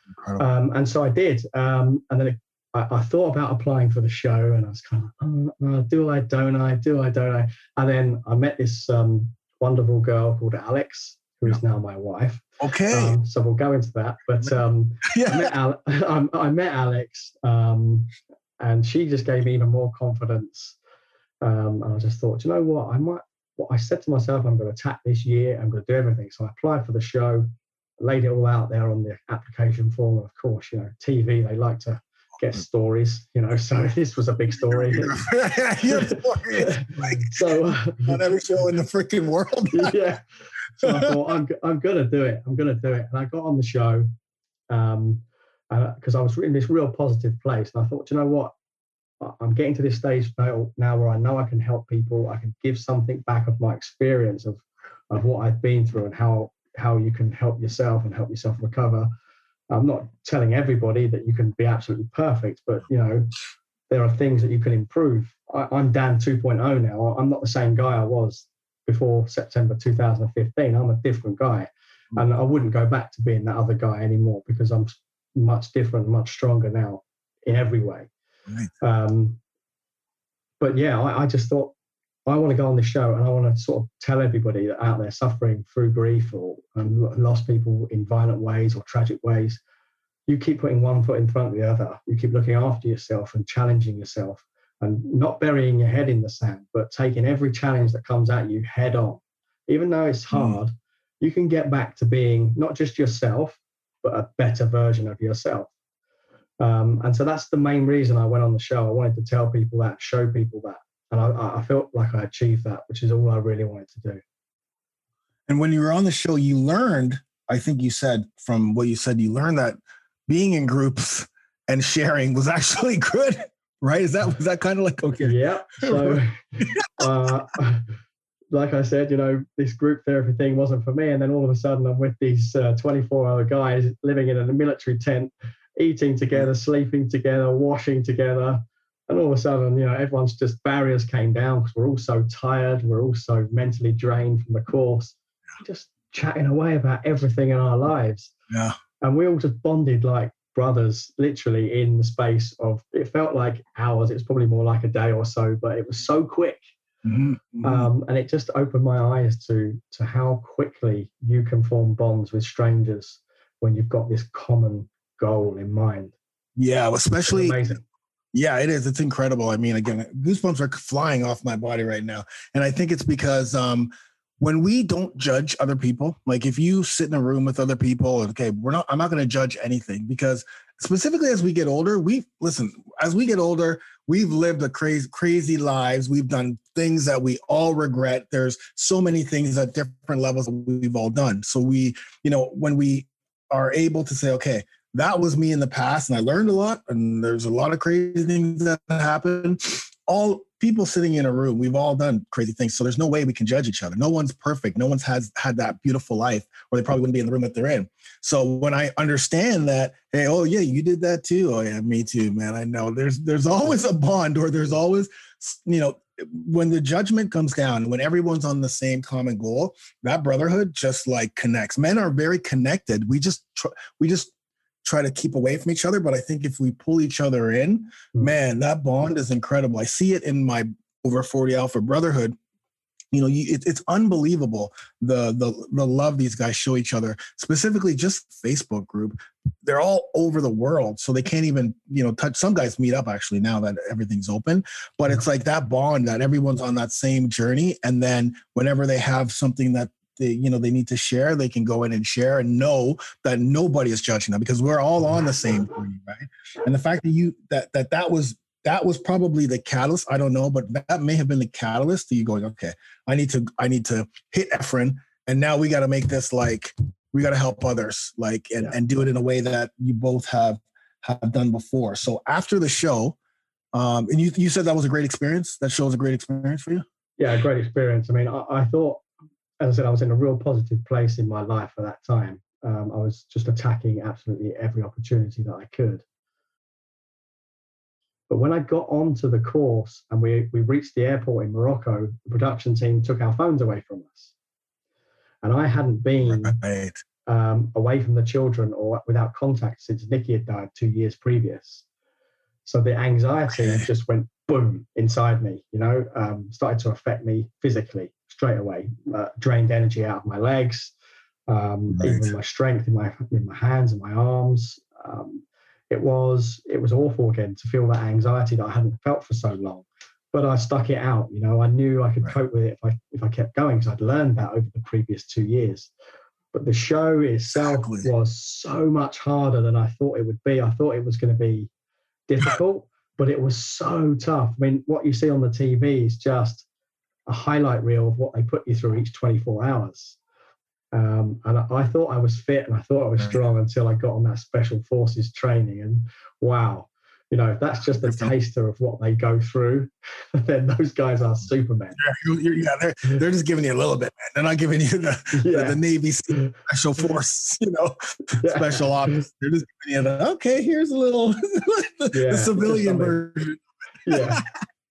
Um, and so I did. Um, and then it, I, I thought about applying for the show, and I was kind of, oh, oh, do I, don't I, do I, don't I? And then I met this um, wonderful girl called Alex, who yeah. is now my wife. Okay. Um, so we'll go into that. But um, yeah. I, met Al- I, I met Alex, um, and she just gave me even more confidence. Um, and I just thought, you know what, I might, what I said to myself, I'm going to attack this year, I'm going to do everything. So I applied for the show, laid it all out there on the application form. And of course, you know, T V, they like to get stories, you know, so this was a big story. So uh, on every show in the freaking world. Yeah. So I thought, I'm, I'm going to do it. I'm going to do it. And I got on the show um, because I was in this real positive place. And I thought, you know what? I'm getting to this stage now, now where I know I can help people. I can give something back of my experience of, of what I've been through and how, how you can help yourself and help yourself recover. I'm not telling everybody that you can be absolutely perfect, but, you know, there are things that you can improve. I, I'm Dan two point oh now. I'm not the same guy I was before September two thousand fifteen. I'm a different guy. And I wouldn't go back to being that other guy anymore because I'm much different, much stronger now in every way. Right. Um, but yeah, I, I just thought I want to go on the show and I want to sort of tell everybody that out there suffering through grief or um, lost people in violent ways or tragic ways, you keep putting one foot in front of the other. You keep looking after yourself and challenging yourself and not burying your head in the sand, but taking every challenge that comes at you head on. Even though it's hard, mm. you can get back to being not just yourself, but a better version of yourself. Um, and so that's the main reason I went on the show. I wanted to tell people that, show people that. And I, I felt like I achieved that, which is all I really wanted to do. And when you were on the show, you learned, I think you said from what you said, you learned that being in groups and sharing was actually good, right? Is that, was that kind of like, okay. Yeah. So, uh, like I said, you know, this group therapy thing wasn't for me. And then all of a sudden I'm with these uh, twenty-four hour guys living in a military tent, eating together, sleeping together, washing together. And all of a sudden, you know, everyone's just barriers came down because we're all so tired. We're all so mentally drained from the course, just chatting away about everything in our lives. Yeah. And we all just bonded like brothers, literally in the space of, it felt like hours. It was probably more like a day or so, but it was so quick. Mm-hmm. Mm-hmm. Um, and it just opened my eyes to, to how quickly you can form bonds with strangers when you've got this common goal in mind. Yeah, especially it's amazing. Yeah, it is. It's incredible. I mean, again, goosebumps are flying off my body right now. And I think it's because um, when we don't judge other people, like if you sit in a room with other people, okay, we're not, I'm not going to judge anything because specifically as we get older, we listen, as we get older, we've lived a crazy, crazy lives. We've done things that we all regret. There's so many things at different levels that we've all done. So we, you know, when we are able to say, okay, that was me in the past and I learned a lot and there's a lot of crazy things that happen. All people sitting in a room, we've all done crazy things. So there's no way we can judge each other. No one's perfect. No one's has had that beautiful life or they probably wouldn't be in the room that they're in. So when I understand that, hey, oh yeah, you did that too. Oh yeah, me too, man. I know there's, there's always a bond or there's always, you know, when the judgment comes down, when everyone's on the same common goal, that brotherhood just like connects. Men are very connected. We just, tr- we just, try to keep away from each other. But I think if we pull each other in, man, that bond is incredible. I see it in my over forty Alpha Brotherhood. You know, you, it, it's unbelievable the, the the love these guys show each other, specifically just Facebook group. They're all over the world, so they can't even, you know, touch. Some guys meet up actually now that everything's open, but it's like that bond that everyone's on that same journey. And then whenever they have something that they, you know, they need to share, they can go in and share and know that nobody is judging them because we're all on the same journey, right? And the fact that you that that that was that was probably the catalyst. I don't know, but that may have been the catalyst to you going, okay, I need to I need to hit Efren, and now we got to make this like we got to help others, like and, yeah. and do it in a way that you both have have done before. So after the show, um, and you you said that was a great experience. That show was a great experience for you. Yeah, great experience. I mean, I, I thought. As I said, I was in a real positive place in my life at that time. Um, I was just attacking absolutely every opportunity that I could. But when I got onto the course and we, we reached the airport in Morocco, the production team took our phones away from us. And I hadn't been right. um, away from the children or without contact since Nikki had died two years previous. So the anxiety just went boom inside me, you know, um, started to affect me physically straight away, uh, drained energy out of my legs, um, right. even my strength in my in my hands and my arms. Um, it was it was awful again to feel that anxiety that I hadn't felt for so long. But I stuck it out, you know. I knew I could right. cope with it if I if I kept going, because I'd learned that over the previous two years. But the show itself exactly. was so much harder than I thought it would be. I thought it was going to be difficult, but it was so tough. I mean, what you see on the T V is just a highlight reel of what they put you through each twenty-four hours. Um, and I, I thought I was fit and I thought I was strong until I got on that special forces training. And wow, you know, if that's just a taster of what they go through, then those guys are Supermen. Yeah, you're, yeah they're, they're just giving you a little bit, man. They're not giving you the, yeah. the, the Navy special force, you know, yeah. special ops. They're just giving you the, okay, here's a little, the, yeah, the civilian version. Yeah.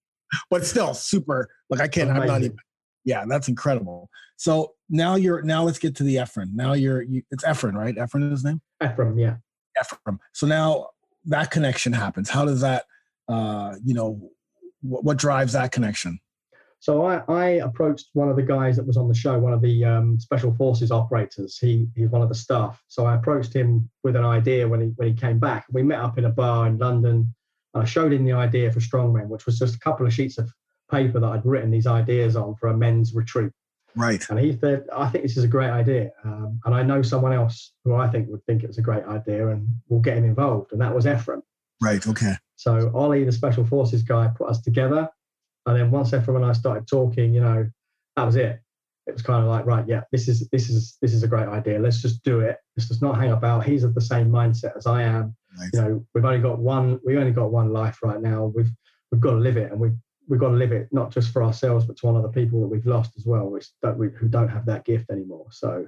But still super, like I can't, Amazing. I'm not even, yeah, that's incredible. So now you're, now let's get to the Ephraim. Now you're, you, it's Ephraim, right? Ephraim is his name? Ephraim, yeah. Ephraim. So now, that connection happens. How does that, uh, you know, what, what drives that connection? So I, I approached one of the guys that was on the show, one of the um, special forces operators. He he's one of the staff. So I approached him with an idea when he when he came back. We met up in a bar in London. I showed him the idea for Strongmen, which was just a couple of sheets of paper that I'd written these ideas on for a men's retreat. Right. And he said, I think this is a great idea. Um, and I know someone else who I think would think it was a great idea and we'll get him involved. And that was Ephraim. Right. Okay. So Ollie, the special forces guy, put us together. And then once Ephraim and I started talking, you know, that was it. It was kind of like, right, yeah, this is, this is, this is a great idea. Let's just do it. Let's just not hang about. He's of the same mindset as I am. Right. You know, we've only got one, we only got one life right now. We've, we've got to live it. And we've, we've got to live it, not just for ourselves, but to one of the people that we've lost as well, which don't, we, who don't have that gift anymore. So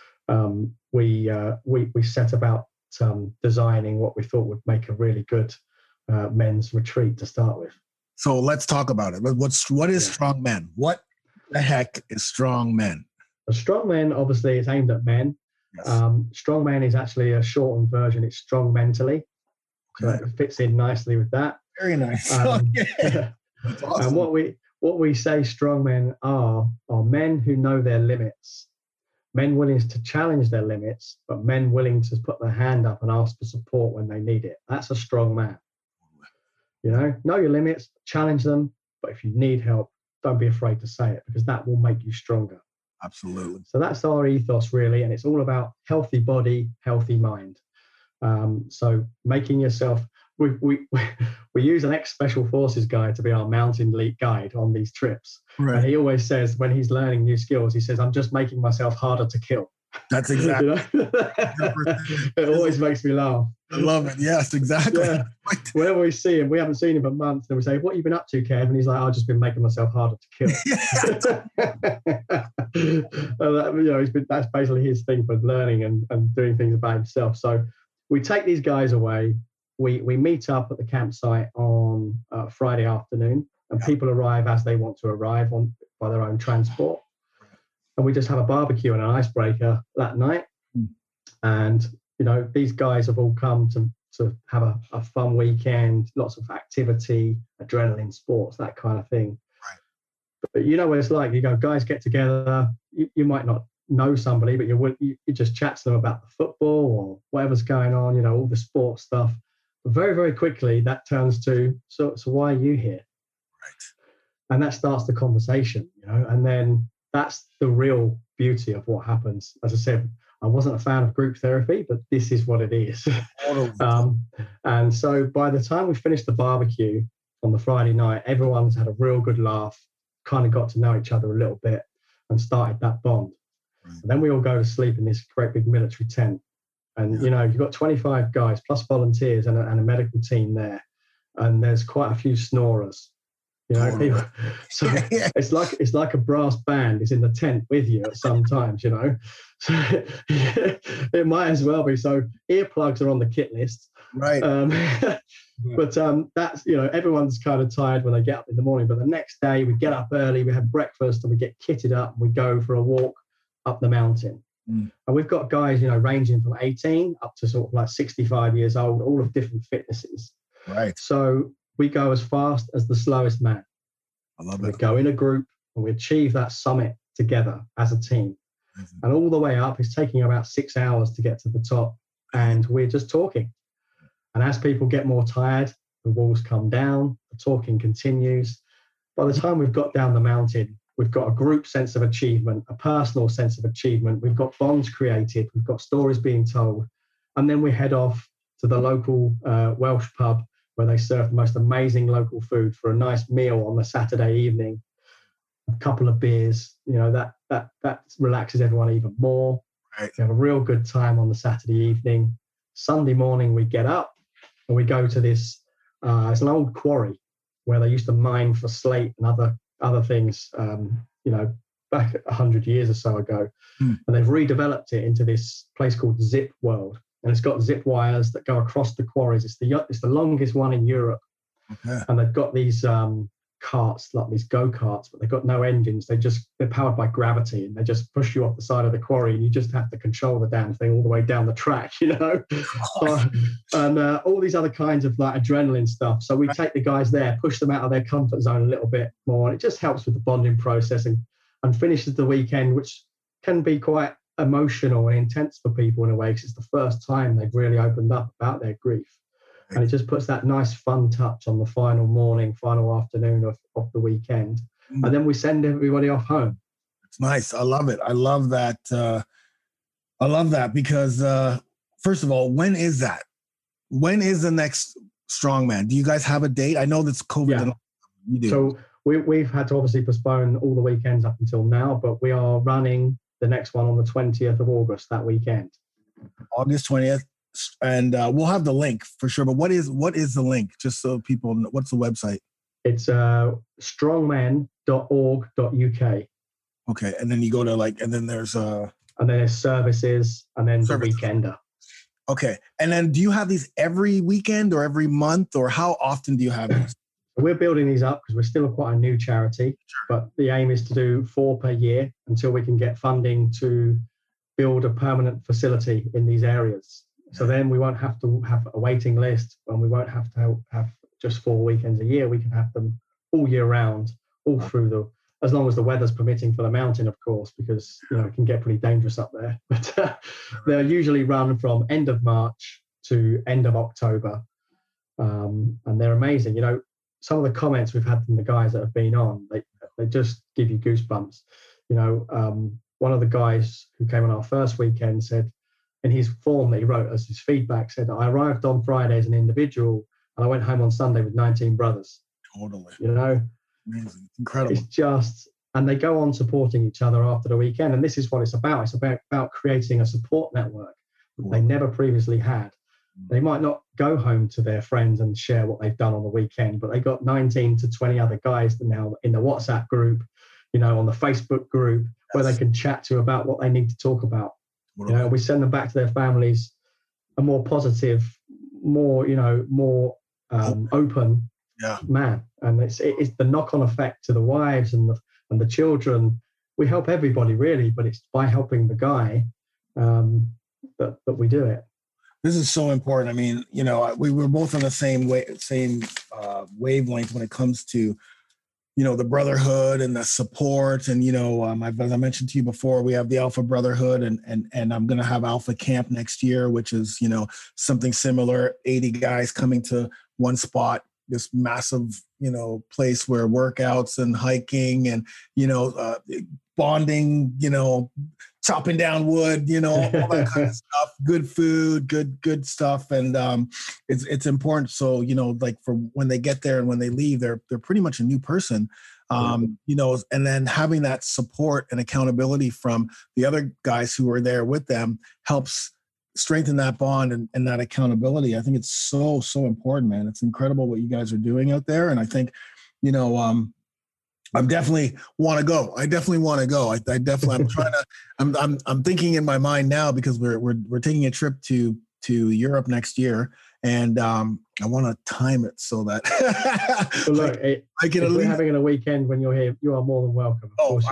um, we, uh, we we set about um, designing what we thought would make a really good uh, men's retreat to start with. So let's talk about it. What's what is yeah. Strong Men? What the heck is Strong Men? A Strong Men, obviously, is aimed at men. Yes. Um, Strong Men is actually a shortened version. It's strong mentally. Okay. So it fits in nicely with that. Very nice. Um, okay. Awesome. And what we what we say strong men are are men who know their limits, men willing to challenge their limits, but men willing to put their hand up and ask for support when they need it. That's a strong man. You know, know your limits, challenge them, but if you need help, don't be afraid to say it, because that will make you stronger. Absolutely. So that's our ethos, really, and it's all about healthy body, healthy mind. Um, so making yourself. We, we we use an ex-special forces guy to be our mountain lead guide on these trips. Right. And he always says, when he's learning new skills, he says, I'm just making myself harder to kill. That's exactly. You know? It always makes me laugh. I love it. Yes, exactly. Yeah. Whenever we see him, we haven't seen him for months, and we say, what have you been up to, Kev? And he's like, I've just been making myself harder to kill. And that, you know, he's been, that's basically his thing for learning and, and doing things about himself. So we take these guys away. We we meet up at the campsite on uh, Friday afternoon, and people arrive as they want to arrive on by their own transport. And we just have a barbecue and an icebreaker that night. Mm. And, you know, these guys have all come to, to have a, a fun weekend, lots of activity, adrenaline, sports, that kind of thing. Right. But, but you know what it's like. You go, guys get together. You, you might not know somebody, but you, you, you just chat to them about the football or whatever's going on, you know, all the sports stuff. Very, very quickly, that turns to, so, so why are you here? Right. And that starts the conversation, you know, and then that's the real beauty of what happens. As I said, I wasn't a fan of group therapy, but this is what it is. um, and so by the time we finished the barbecue on the Friday night, everyone's had a real good laugh, kind of got to know each other a little bit and started that bond. Right. And then we all go to sleep in this great big military tent. And, yeah. you know, you've got twenty-five guys plus volunteers and a, and a medical team there. And there's quite a few snorers, you know. Oh, people, so yeah. it's like it's like a brass band is in the tent with you at some times, you know. So it might as well be. So earplugs are on the kit list. Right. Um, yeah. But um, that's, you know, everyone's kind of tired when they get up in the morning. But the next day we get up early, we have breakfast and we get kitted up and we go for a walk up the mountain. Mm. And we've got guys, you know, ranging from eighteen up to sort of like sixty-five years old, all of different fitnesses. Right. So we go as fast as the slowest man. I love we it. We go in a group and we achieve that summit together as a team. Mm-hmm. And all the way up, it's taking about six hours to get to the top. And we're just talking. And as people get more tired, the walls come down, the talking continues. By the time we've got down the mountain, we've got a group sense of achievement, a personal sense of achievement. We've got bonds created. We've got stories being told. And then we head off to the local uh, Welsh pub where they serve the most amazing local food for a nice meal on the Saturday evening. A couple of beers, you know, that that that relaxes everyone even more. Right. We have a real good time on the Saturday evening. Sunday morning, we get up and we go to this, uh, it's an old quarry where they used to mine for slate and other other things, um, you know, back a hundred years or so ago. Mm. And they've redeveloped it into this place called Zip World. And it's got zip wires that go across the quarries. It's the it's the longest one in Europe. Okay. And they've got these um, carts, like these go-karts, but they've got no engines. They just, they're powered by gravity, and they just push you off the side of the quarry, and you just have to control the damn thing all the way down the track, you know? uh, and uh, all these other kinds of like adrenaline stuff. So we take the guys there, push them out of their comfort zone a little bit more, and it just helps with the bonding process and, and finishes the weekend, which can be quite emotional and intense for people in a way, because it's the first time they've really opened up about their grief. And it just puts that nice fun touch on the final morning, final afternoon of, of the weekend. Mm. And then we send everybody off home. It's nice. I love it. I love that. Uh, I love that because, uh, first of all, when is that? When is the next Strongman? Do you guys have a date? I know that's COVID. Yeah. And you do. So we, we've had to obviously postpone all the weekends up until now, but we are running the next one on the twentieth of August, that weekend. August twentieth. And uh, we'll have the link for sure. But what is what is the link? Just so people know, what's the website? It's uh, strongman dot org dot U K. Okay. And then you go to like, and then there's uh and then there's services, and then services. The weekender. Okay. And then do you have these every weekend or every month, or how often do you have these? We're building these up because we're still quite a new charity, sure. But the aim is to do four per year until we can get funding to build a permanent facility in these areas. So then we won't have to have a waiting list, and we won't have to have just four weekends a year. We can have them all year round, all through the, as long as the weather's permitting for the mountain, of course, because, you know, it can get pretty dangerous up there. But uh, they're usually run from end of March to end of October. Um, and they're amazing. You know, some of the comments we've had from the guys that have been on, they, they just give you goosebumps. You know, um, one of the guys who came on our first weekend said, in his form that he wrote as his feedback, said, I arrived on Friday as an individual and I went home on Sunday with nineteen brothers. Totally. You know? Amazing. Incredible. It's just, and they go on supporting each other after the weekend. And this is what it's about. It's about, about creating a support network that cool. they never previously had. Mm. They might not go home to their friends and share what they've done on the weekend, but they got nineteen to twenty other guys now in the WhatsApp group, you know, on the Facebook group, yes. where they can chat to about what they need to talk about. You know, we send them back to their families a more positive, more, you know, more um, open yeah. man. And it's it's the knock-on effect to the wives and the and the children. We help everybody really, but it's by helping the guy um, that that we do it. This is so important. I mean, you know, we were both on the same way, same uh, wavelength when it comes to, you know, the brotherhood and the support. And, you know, um, I've, as I mentioned to you before, we have the Alpha Brotherhood, and and and I'm going to have Alpha Camp next year, which is, you know, something similar, eighty guys coming to one spot, this massive, you know, place where workouts and hiking and, you know, uh, bonding, you know, chopping down wood, you know, all that kind of stuff, good food, good, good stuff. And um, it's, it's important. So, you know, like for when they get there and when they leave, they're, they're pretty much a new person, um, mm-hmm. you know, and then having that support and accountability from the other guys who are there with them helps strengthen that bond and, and that accountability. I think it's so, so important, man. It's incredible what you guys are doing out there. And I think, you know, um, I'm definitely want to go. I definitely want to go. I, I definitely, I'm trying to, I'm, I'm, I'm thinking in my mind now because we're, we're, we're taking a trip to, to Europe next year. And um, I want to time it so that well, look, it, I can if we're least, having a weekend when you're here, you are more than welcome. Of oh, course you are.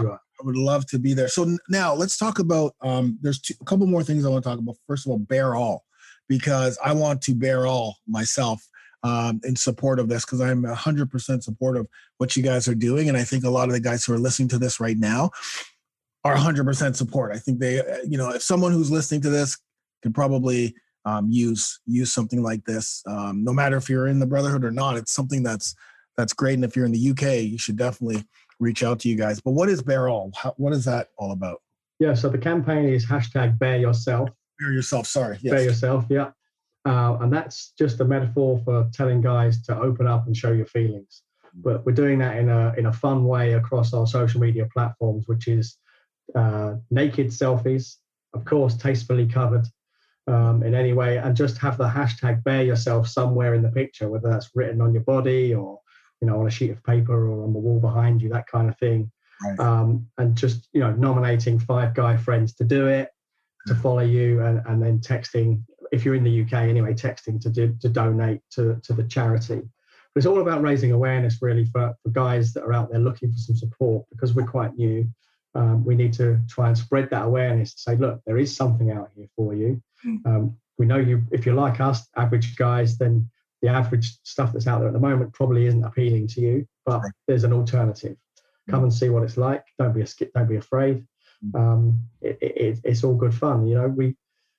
would love to be there. So n- now let's talk about, um, there's two, a couple more things I want to talk about. First of all, Bear All, because I want to bear all myself um, in support of this, because I'm one hundred percent supportive of what you guys are doing. And I think a lot of the guys who are listening to this right now are one hundred percent support. I think they, you know, if someone who's listening to this could probably um, use use something like this, um, no matter if you're in the Brotherhood or not, it's something that's that's great. And if you're in the U K, you should definitely reach out to you guys. But what is Bear All? How, what is that all about? Yeah, so the campaign is hashtag Bear Yourself. Bear Yourself, sorry. Yes. Bear Yourself, yeah. Uh, and that's just a metaphor for telling guys to open up and show your feelings. But we're doing that in a in a fun way across our social media platforms, which is uh, naked selfies, of course, tastefully covered um, in any way, and just have the hashtag Bear Yourself somewhere in the picture, whether that's written on your body or, you know, on a sheet of paper or on the wall behind you, that kind of thing. Right. Um, and just, you know, nominating five guy friends to do it, to follow you, and, and then texting, if you're in the U K anyway, texting to do, to donate to, to the charity. But it's all about raising awareness, really, for, for guys that are out there looking for some support, because we're quite new. Um, we need to try and spread that awareness to say, look, there is something out here for you. Um, we know you, if you're like us, average guys, then the average stuff that's out there at the moment probably isn't appealing to you, but there's an alternative. Come and see what it's like. Don't be a skip. Don't be afraid. Um, it, it, it's all good fun. You know, we.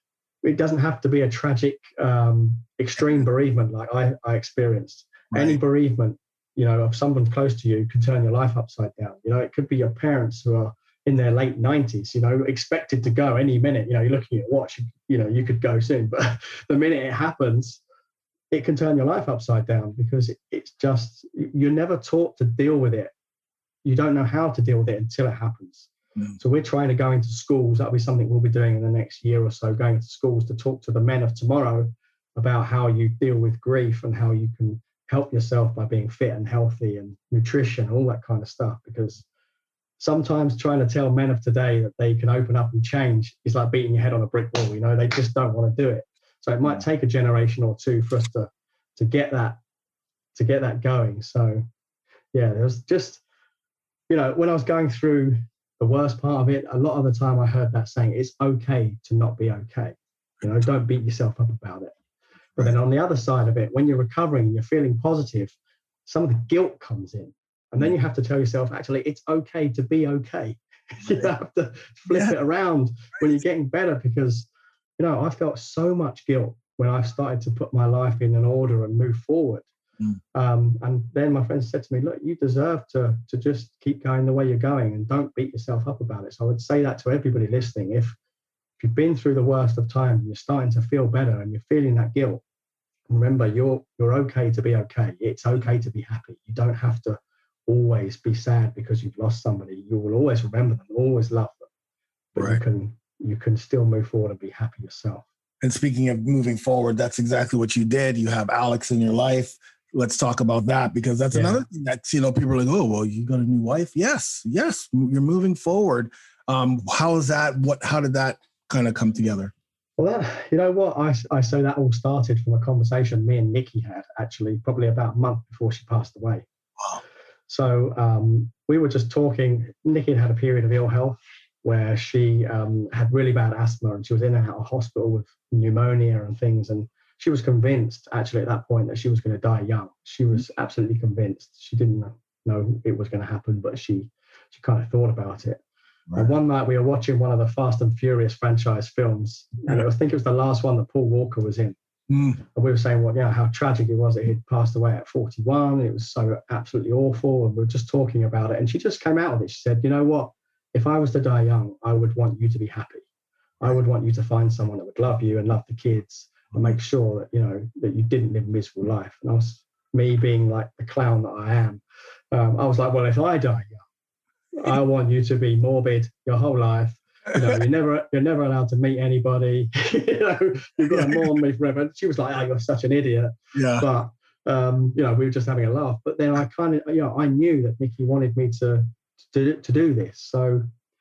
It doesn't have to be a tragic, um, extreme bereavement like I, I experienced. Right. Any bereavement, you know, of someone close to you can turn your life upside down. You know, it could be your parents who are in their late nineties. You know, expected to go any minute. You know, you're looking at your watch. You know, you could go soon, but the minute it happens, it can turn your life upside down, because it, it's just, you're never taught to deal with it. You don't know how to deal with it until it happens. Mm. So we're trying to go into schools. That'll be something we'll be doing in the next year or so, going to schools to talk to the men of tomorrow about how you deal with grief and how you can help yourself by being fit and healthy and nutrition, all that kind of stuff. Because sometimes trying to tell men of today that they can open up and change is like beating your head on a brick wall. You know, they just don't want to do it. So it might take a generation or two for us to to get that to get that going. So yeah, there's just, you know, when I was going through the worst part of it, a lot of the time I heard that saying, it's okay to not be okay. You know, don't beat yourself up about it. But then on the other side of it, when you're recovering and you're feeling positive, some of the guilt comes in. And then you have to tell yourself, actually, it's okay to be okay. You have to flip yeah. it around when you're getting better, because, you know, I felt so much guilt when I started to put my life in an order and move forward. Mm. Um, and then my friends said to me, look, you deserve to, to just keep going the way you're going and don't beat yourself up about it. So I would say that to everybody listening. If, if you've been through the worst of times and you're starting to feel better and you're feeling that guilt, remember, you're you're okay to be okay. It's okay to be happy. You don't have to always be sad because you've lost somebody. You will always remember them, always love them. But right. you can you can still move forward and be happy yourself. And speaking of moving forward, that's exactly what you did. You have Alex in your life. Let's talk about that, because that's yeah. another thing that's, you know, people are like, oh, well, you got a new wife? Yes, yes, you're moving forward. Um, how is that? What? How did that kind of come together? Well, that, you know what? I, I say that all started from a conversation me and Nikki had, actually, probably about a month before she passed away. Wow. So um, we were just talking. Nikki had had a period of ill health where she um, had really bad asthma, and she was in and out of hospital with pneumonia and things. And she was convinced, actually, at that point, that she was going to die young. She was absolutely convinced. She didn't know it was going to happen, but she she kind of thought about it. Right. And one night we were watching one of the Fast and Furious franchise films, and I think it was the last one that Paul Walker was in. Mm. And we were saying, well, yeah, how tragic it was that he'd passed away at forty-one. It was so absolutely awful. And we were just talking about it. And she just came out of it. She said, you know what? If I was to die young, I would want you to be happy. I would want you to find someone that would love you and love the kids and make sure that, you know, that you didn't live a miserable life. And I was, me being like the clown that I am, um, I was like, well, if I die young, I want you to be morbid your whole life. You know, you're never you're never allowed to meet anybody. You know, you've got to mourn me forever. And she was like, oh, you're such an idiot. Yeah. But um, you know, we were just having a laugh. But then I kind of, you know, I knew that Nikki wanted me to to to do this. So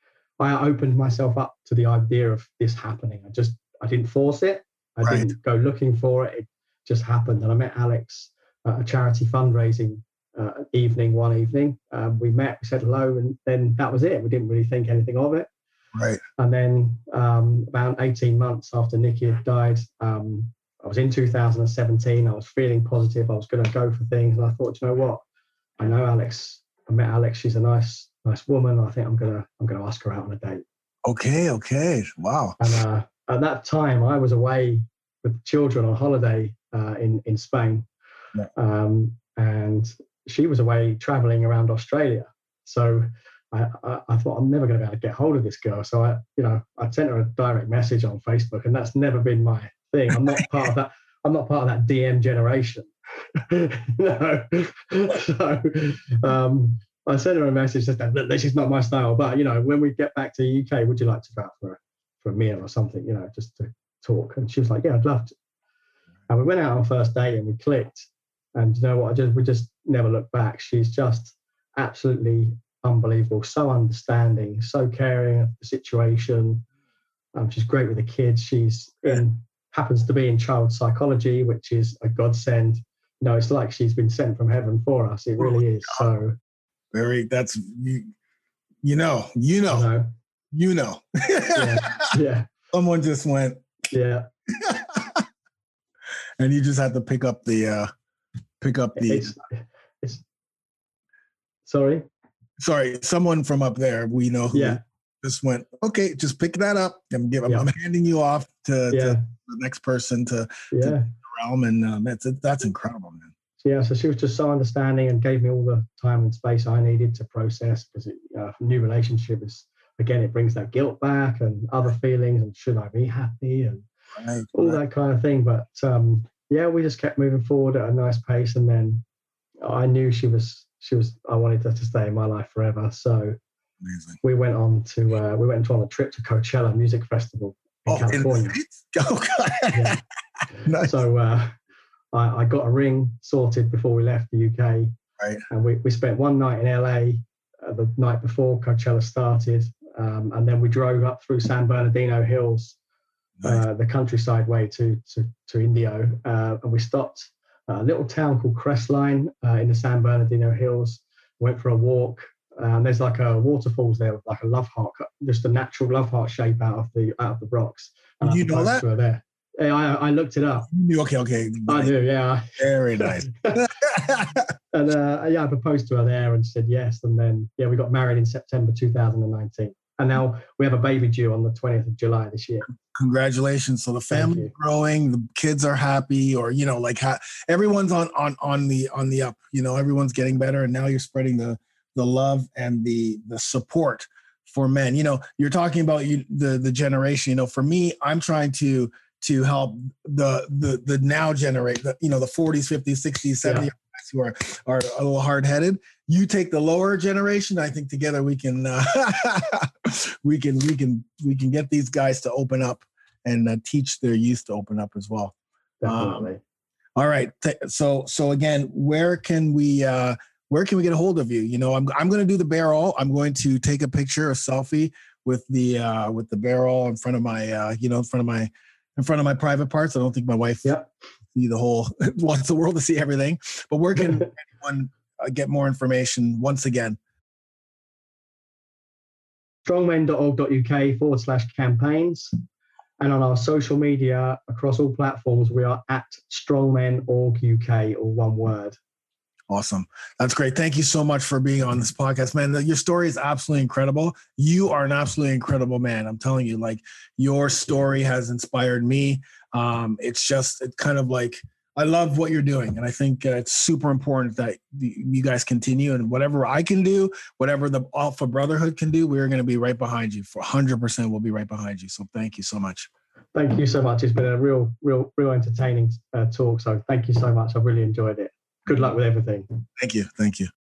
I opened myself up to the idea of this happening. I just I didn't force it. I right. didn't go looking for it. It just happened. And I met Alex at a charity fundraising uh, evening, one evening. Um, we met, we said hello, and then that was it. We didn't really think anything of it. Right. And then um, about eighteen months after Nikki had died, um, I was in two thousand seventeen. I was feeling positive. I was going to go for things. And I thought, you know what? I know Alex. I met Alex. She's a nice, nice woman. I think I'm going to, I'm going to ask her out on a date. Okay. Okay. Wow. And uh, at that time, I was away with the children on holiday uh, in, in Spain. Yeah. Um, and she was away traveling around Australia. So I, I, I thought I'm never going to be able to get hold of this girl. So I, you know, I sent her a direct message on Facebook, and that's never been my thing. I'm not part of that. I'm not part of that D M generation. No. So um, I sent her a message that look, this is not my style. But you know, when we get back to the U K, would you like to go out for a, for a meal or something? You know, just to talk. And she was like, yeah, I'd love to. And we went out on first date and we clicked. And you know what? I just we just never looked back. She's just absolutely unbelievable, so understanding, so caring of the situation. Um, she's great with the kids. She's in, happens to be in child psychology, which is a godsend. You know, it's like she's been sent from heaven for us. It really is. So very. That's you. You know. You know. You know. You know. Yeah. Yeah. Someone just went. Yeah. And you just had to pick up the. Uh, pick up the. It's, it's, sorry. Sorry, someone from up there we know who yeah. just went, okay, just pick that up. I'm giving, yeah. I'm handing you off to, yeah. to the next person to, yeah. to the realm, and um, that's that's incredible, man. Yeah, so she was just so understanding and gave me all the time and space I needed to process, because it, uh, a new relationship is, again, it brings that guilt back and other feelings, and should I be happy and right, all right. that kind of thing. But um, yeah, we just kept moving forward at a nice pace, and then I knew she was. She was. I wanted her to stay in my life forever. So amazing. We went on to. Uh, we went on a trip to Coachella Music Festival in oh, California. In oh, God. Yeah. Nice. So uh, I, I got a ring sorted before we left the U K, right? And we, we spent one night in L A uh, the night before Coachella started, um, and then we drove up through San Bernardino Hills, nice. uh, the countryside way to to to Indio, uh, and we stopped. A little town called Crestline uh, in the San Bernardino Hills. Went for a walk. Um, there's like a waterfalls there, like a love heart, just a natural love heart shape out of the out of the rocks. And you know that? There. Yeah, I, I looked it up. You knew, okay, okay. I knew, yeah. Very nice. And uh, yeah, I proposed to her there and she said yes. And then yeah, we got married in September two thousand nineteen. And now we have a baby due on the twentieth of July this year. Congratulations. So the family's growing, the kids are happy, or, you know, like ha- everyone's on, on, on the, on the up, you know, everyone's getting better. And now you're spreading the, the love and the, the support for men. You know, you're talking about you, the, the generation, you know, for me, I'm trying to, to help the, the, the now generate the, you know, the forties, fifties, sixties, seventies, yeah. who are, are a little hard headed. You take the lower generation. I think together we can, uh, we can, we can, we can get these guys to open up and uh, teach their youth to open up as well. Definitely. Um, all right. So, so again, where can we, uh, where can we get a hold of you? You know, I'm, I'm going to do the barrel. I'm going to take a picture, a selfie with the, uh, with the barrel in front of my, uh, you know, in front of my, in front of my private parts. I don't think my wife yep. see the whole, wants the world to see everything, but where can anyone uh, get more information once again? strongmen.org.uk forward slash campaigns. And on our social media across all platforms, we are at strongmen.org.uk, or one word. Awesome. That's great. Thank you so much for being on this podcast, man. Your story is absolutely incredible. You are an absolutely incredible man. I'm telling you, like, your story has inspired me. Um, it's just, it's kind of like, I love what you're doing. And I think uh, it's super important that you guys continue, and whatever I can do, whatever the Alpha Brotherhood can do, we're going to be right behind you. For one hundred percent we'll be right behind you. So thank you so much. Thank you so much. It's been a real, real, real entertaining uh, talk. So thank you so much. I've really enjoyed it. Good luck with everything. Thank you. Thank you.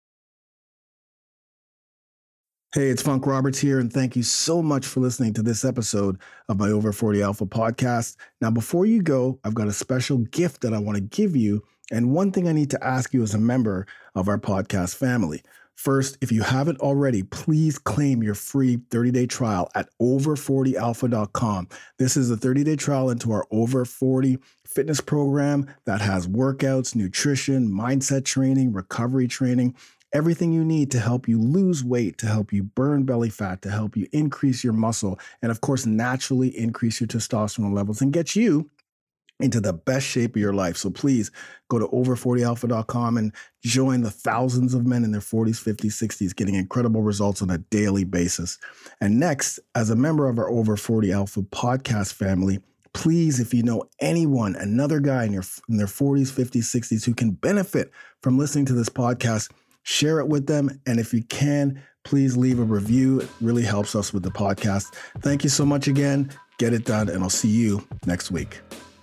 Hey, it's Funk Roberts here, and thank you so much for listening to this episode of my Over forty Alpha podcast. Now, before you go, I've got a special gift that I want to give you, and one thing I need to ask you as a member of our podcast family. First, if you haven't already, please claim your free thirty-day trial at over forty alpha dot com. This is a thirty-day trial into our Over forty fitness program that has workouts, nutrition, mindset training, recovery training, everything you need to help you lose weight, to help you burn belly fat, to help you increase your muscle, and of course, naturally increase your testosterone levels and get you into the best shape of your life. So please go to over forty alpha dot com and join the thousands of men in their forties, fifties, sixties getting incredible results on a daily basis. And next, as a member of our Over forty Alpha podcast family, please, if you know anyone, another guy in, your, in their forties, fifties, sixties who can benefit from listening to this podcast, share it with them. And if you can, please leave a review. It really helps us with the podcast. Thank you so much again. Get it done, and I'll see you next week.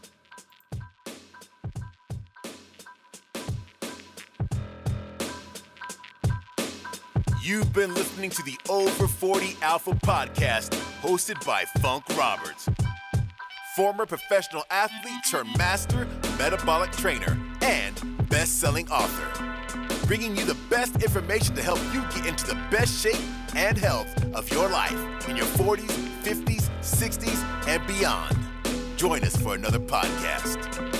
You've been listening to the Over forty Alpha podcast, hosted by Funk Roberts, former professional athlete turned master metabolic trainer and best-selling author, bringing you the best information to help you get into the best shape and health of your life in your forties, fifties, sixties, and beyond. Join us for another podcast.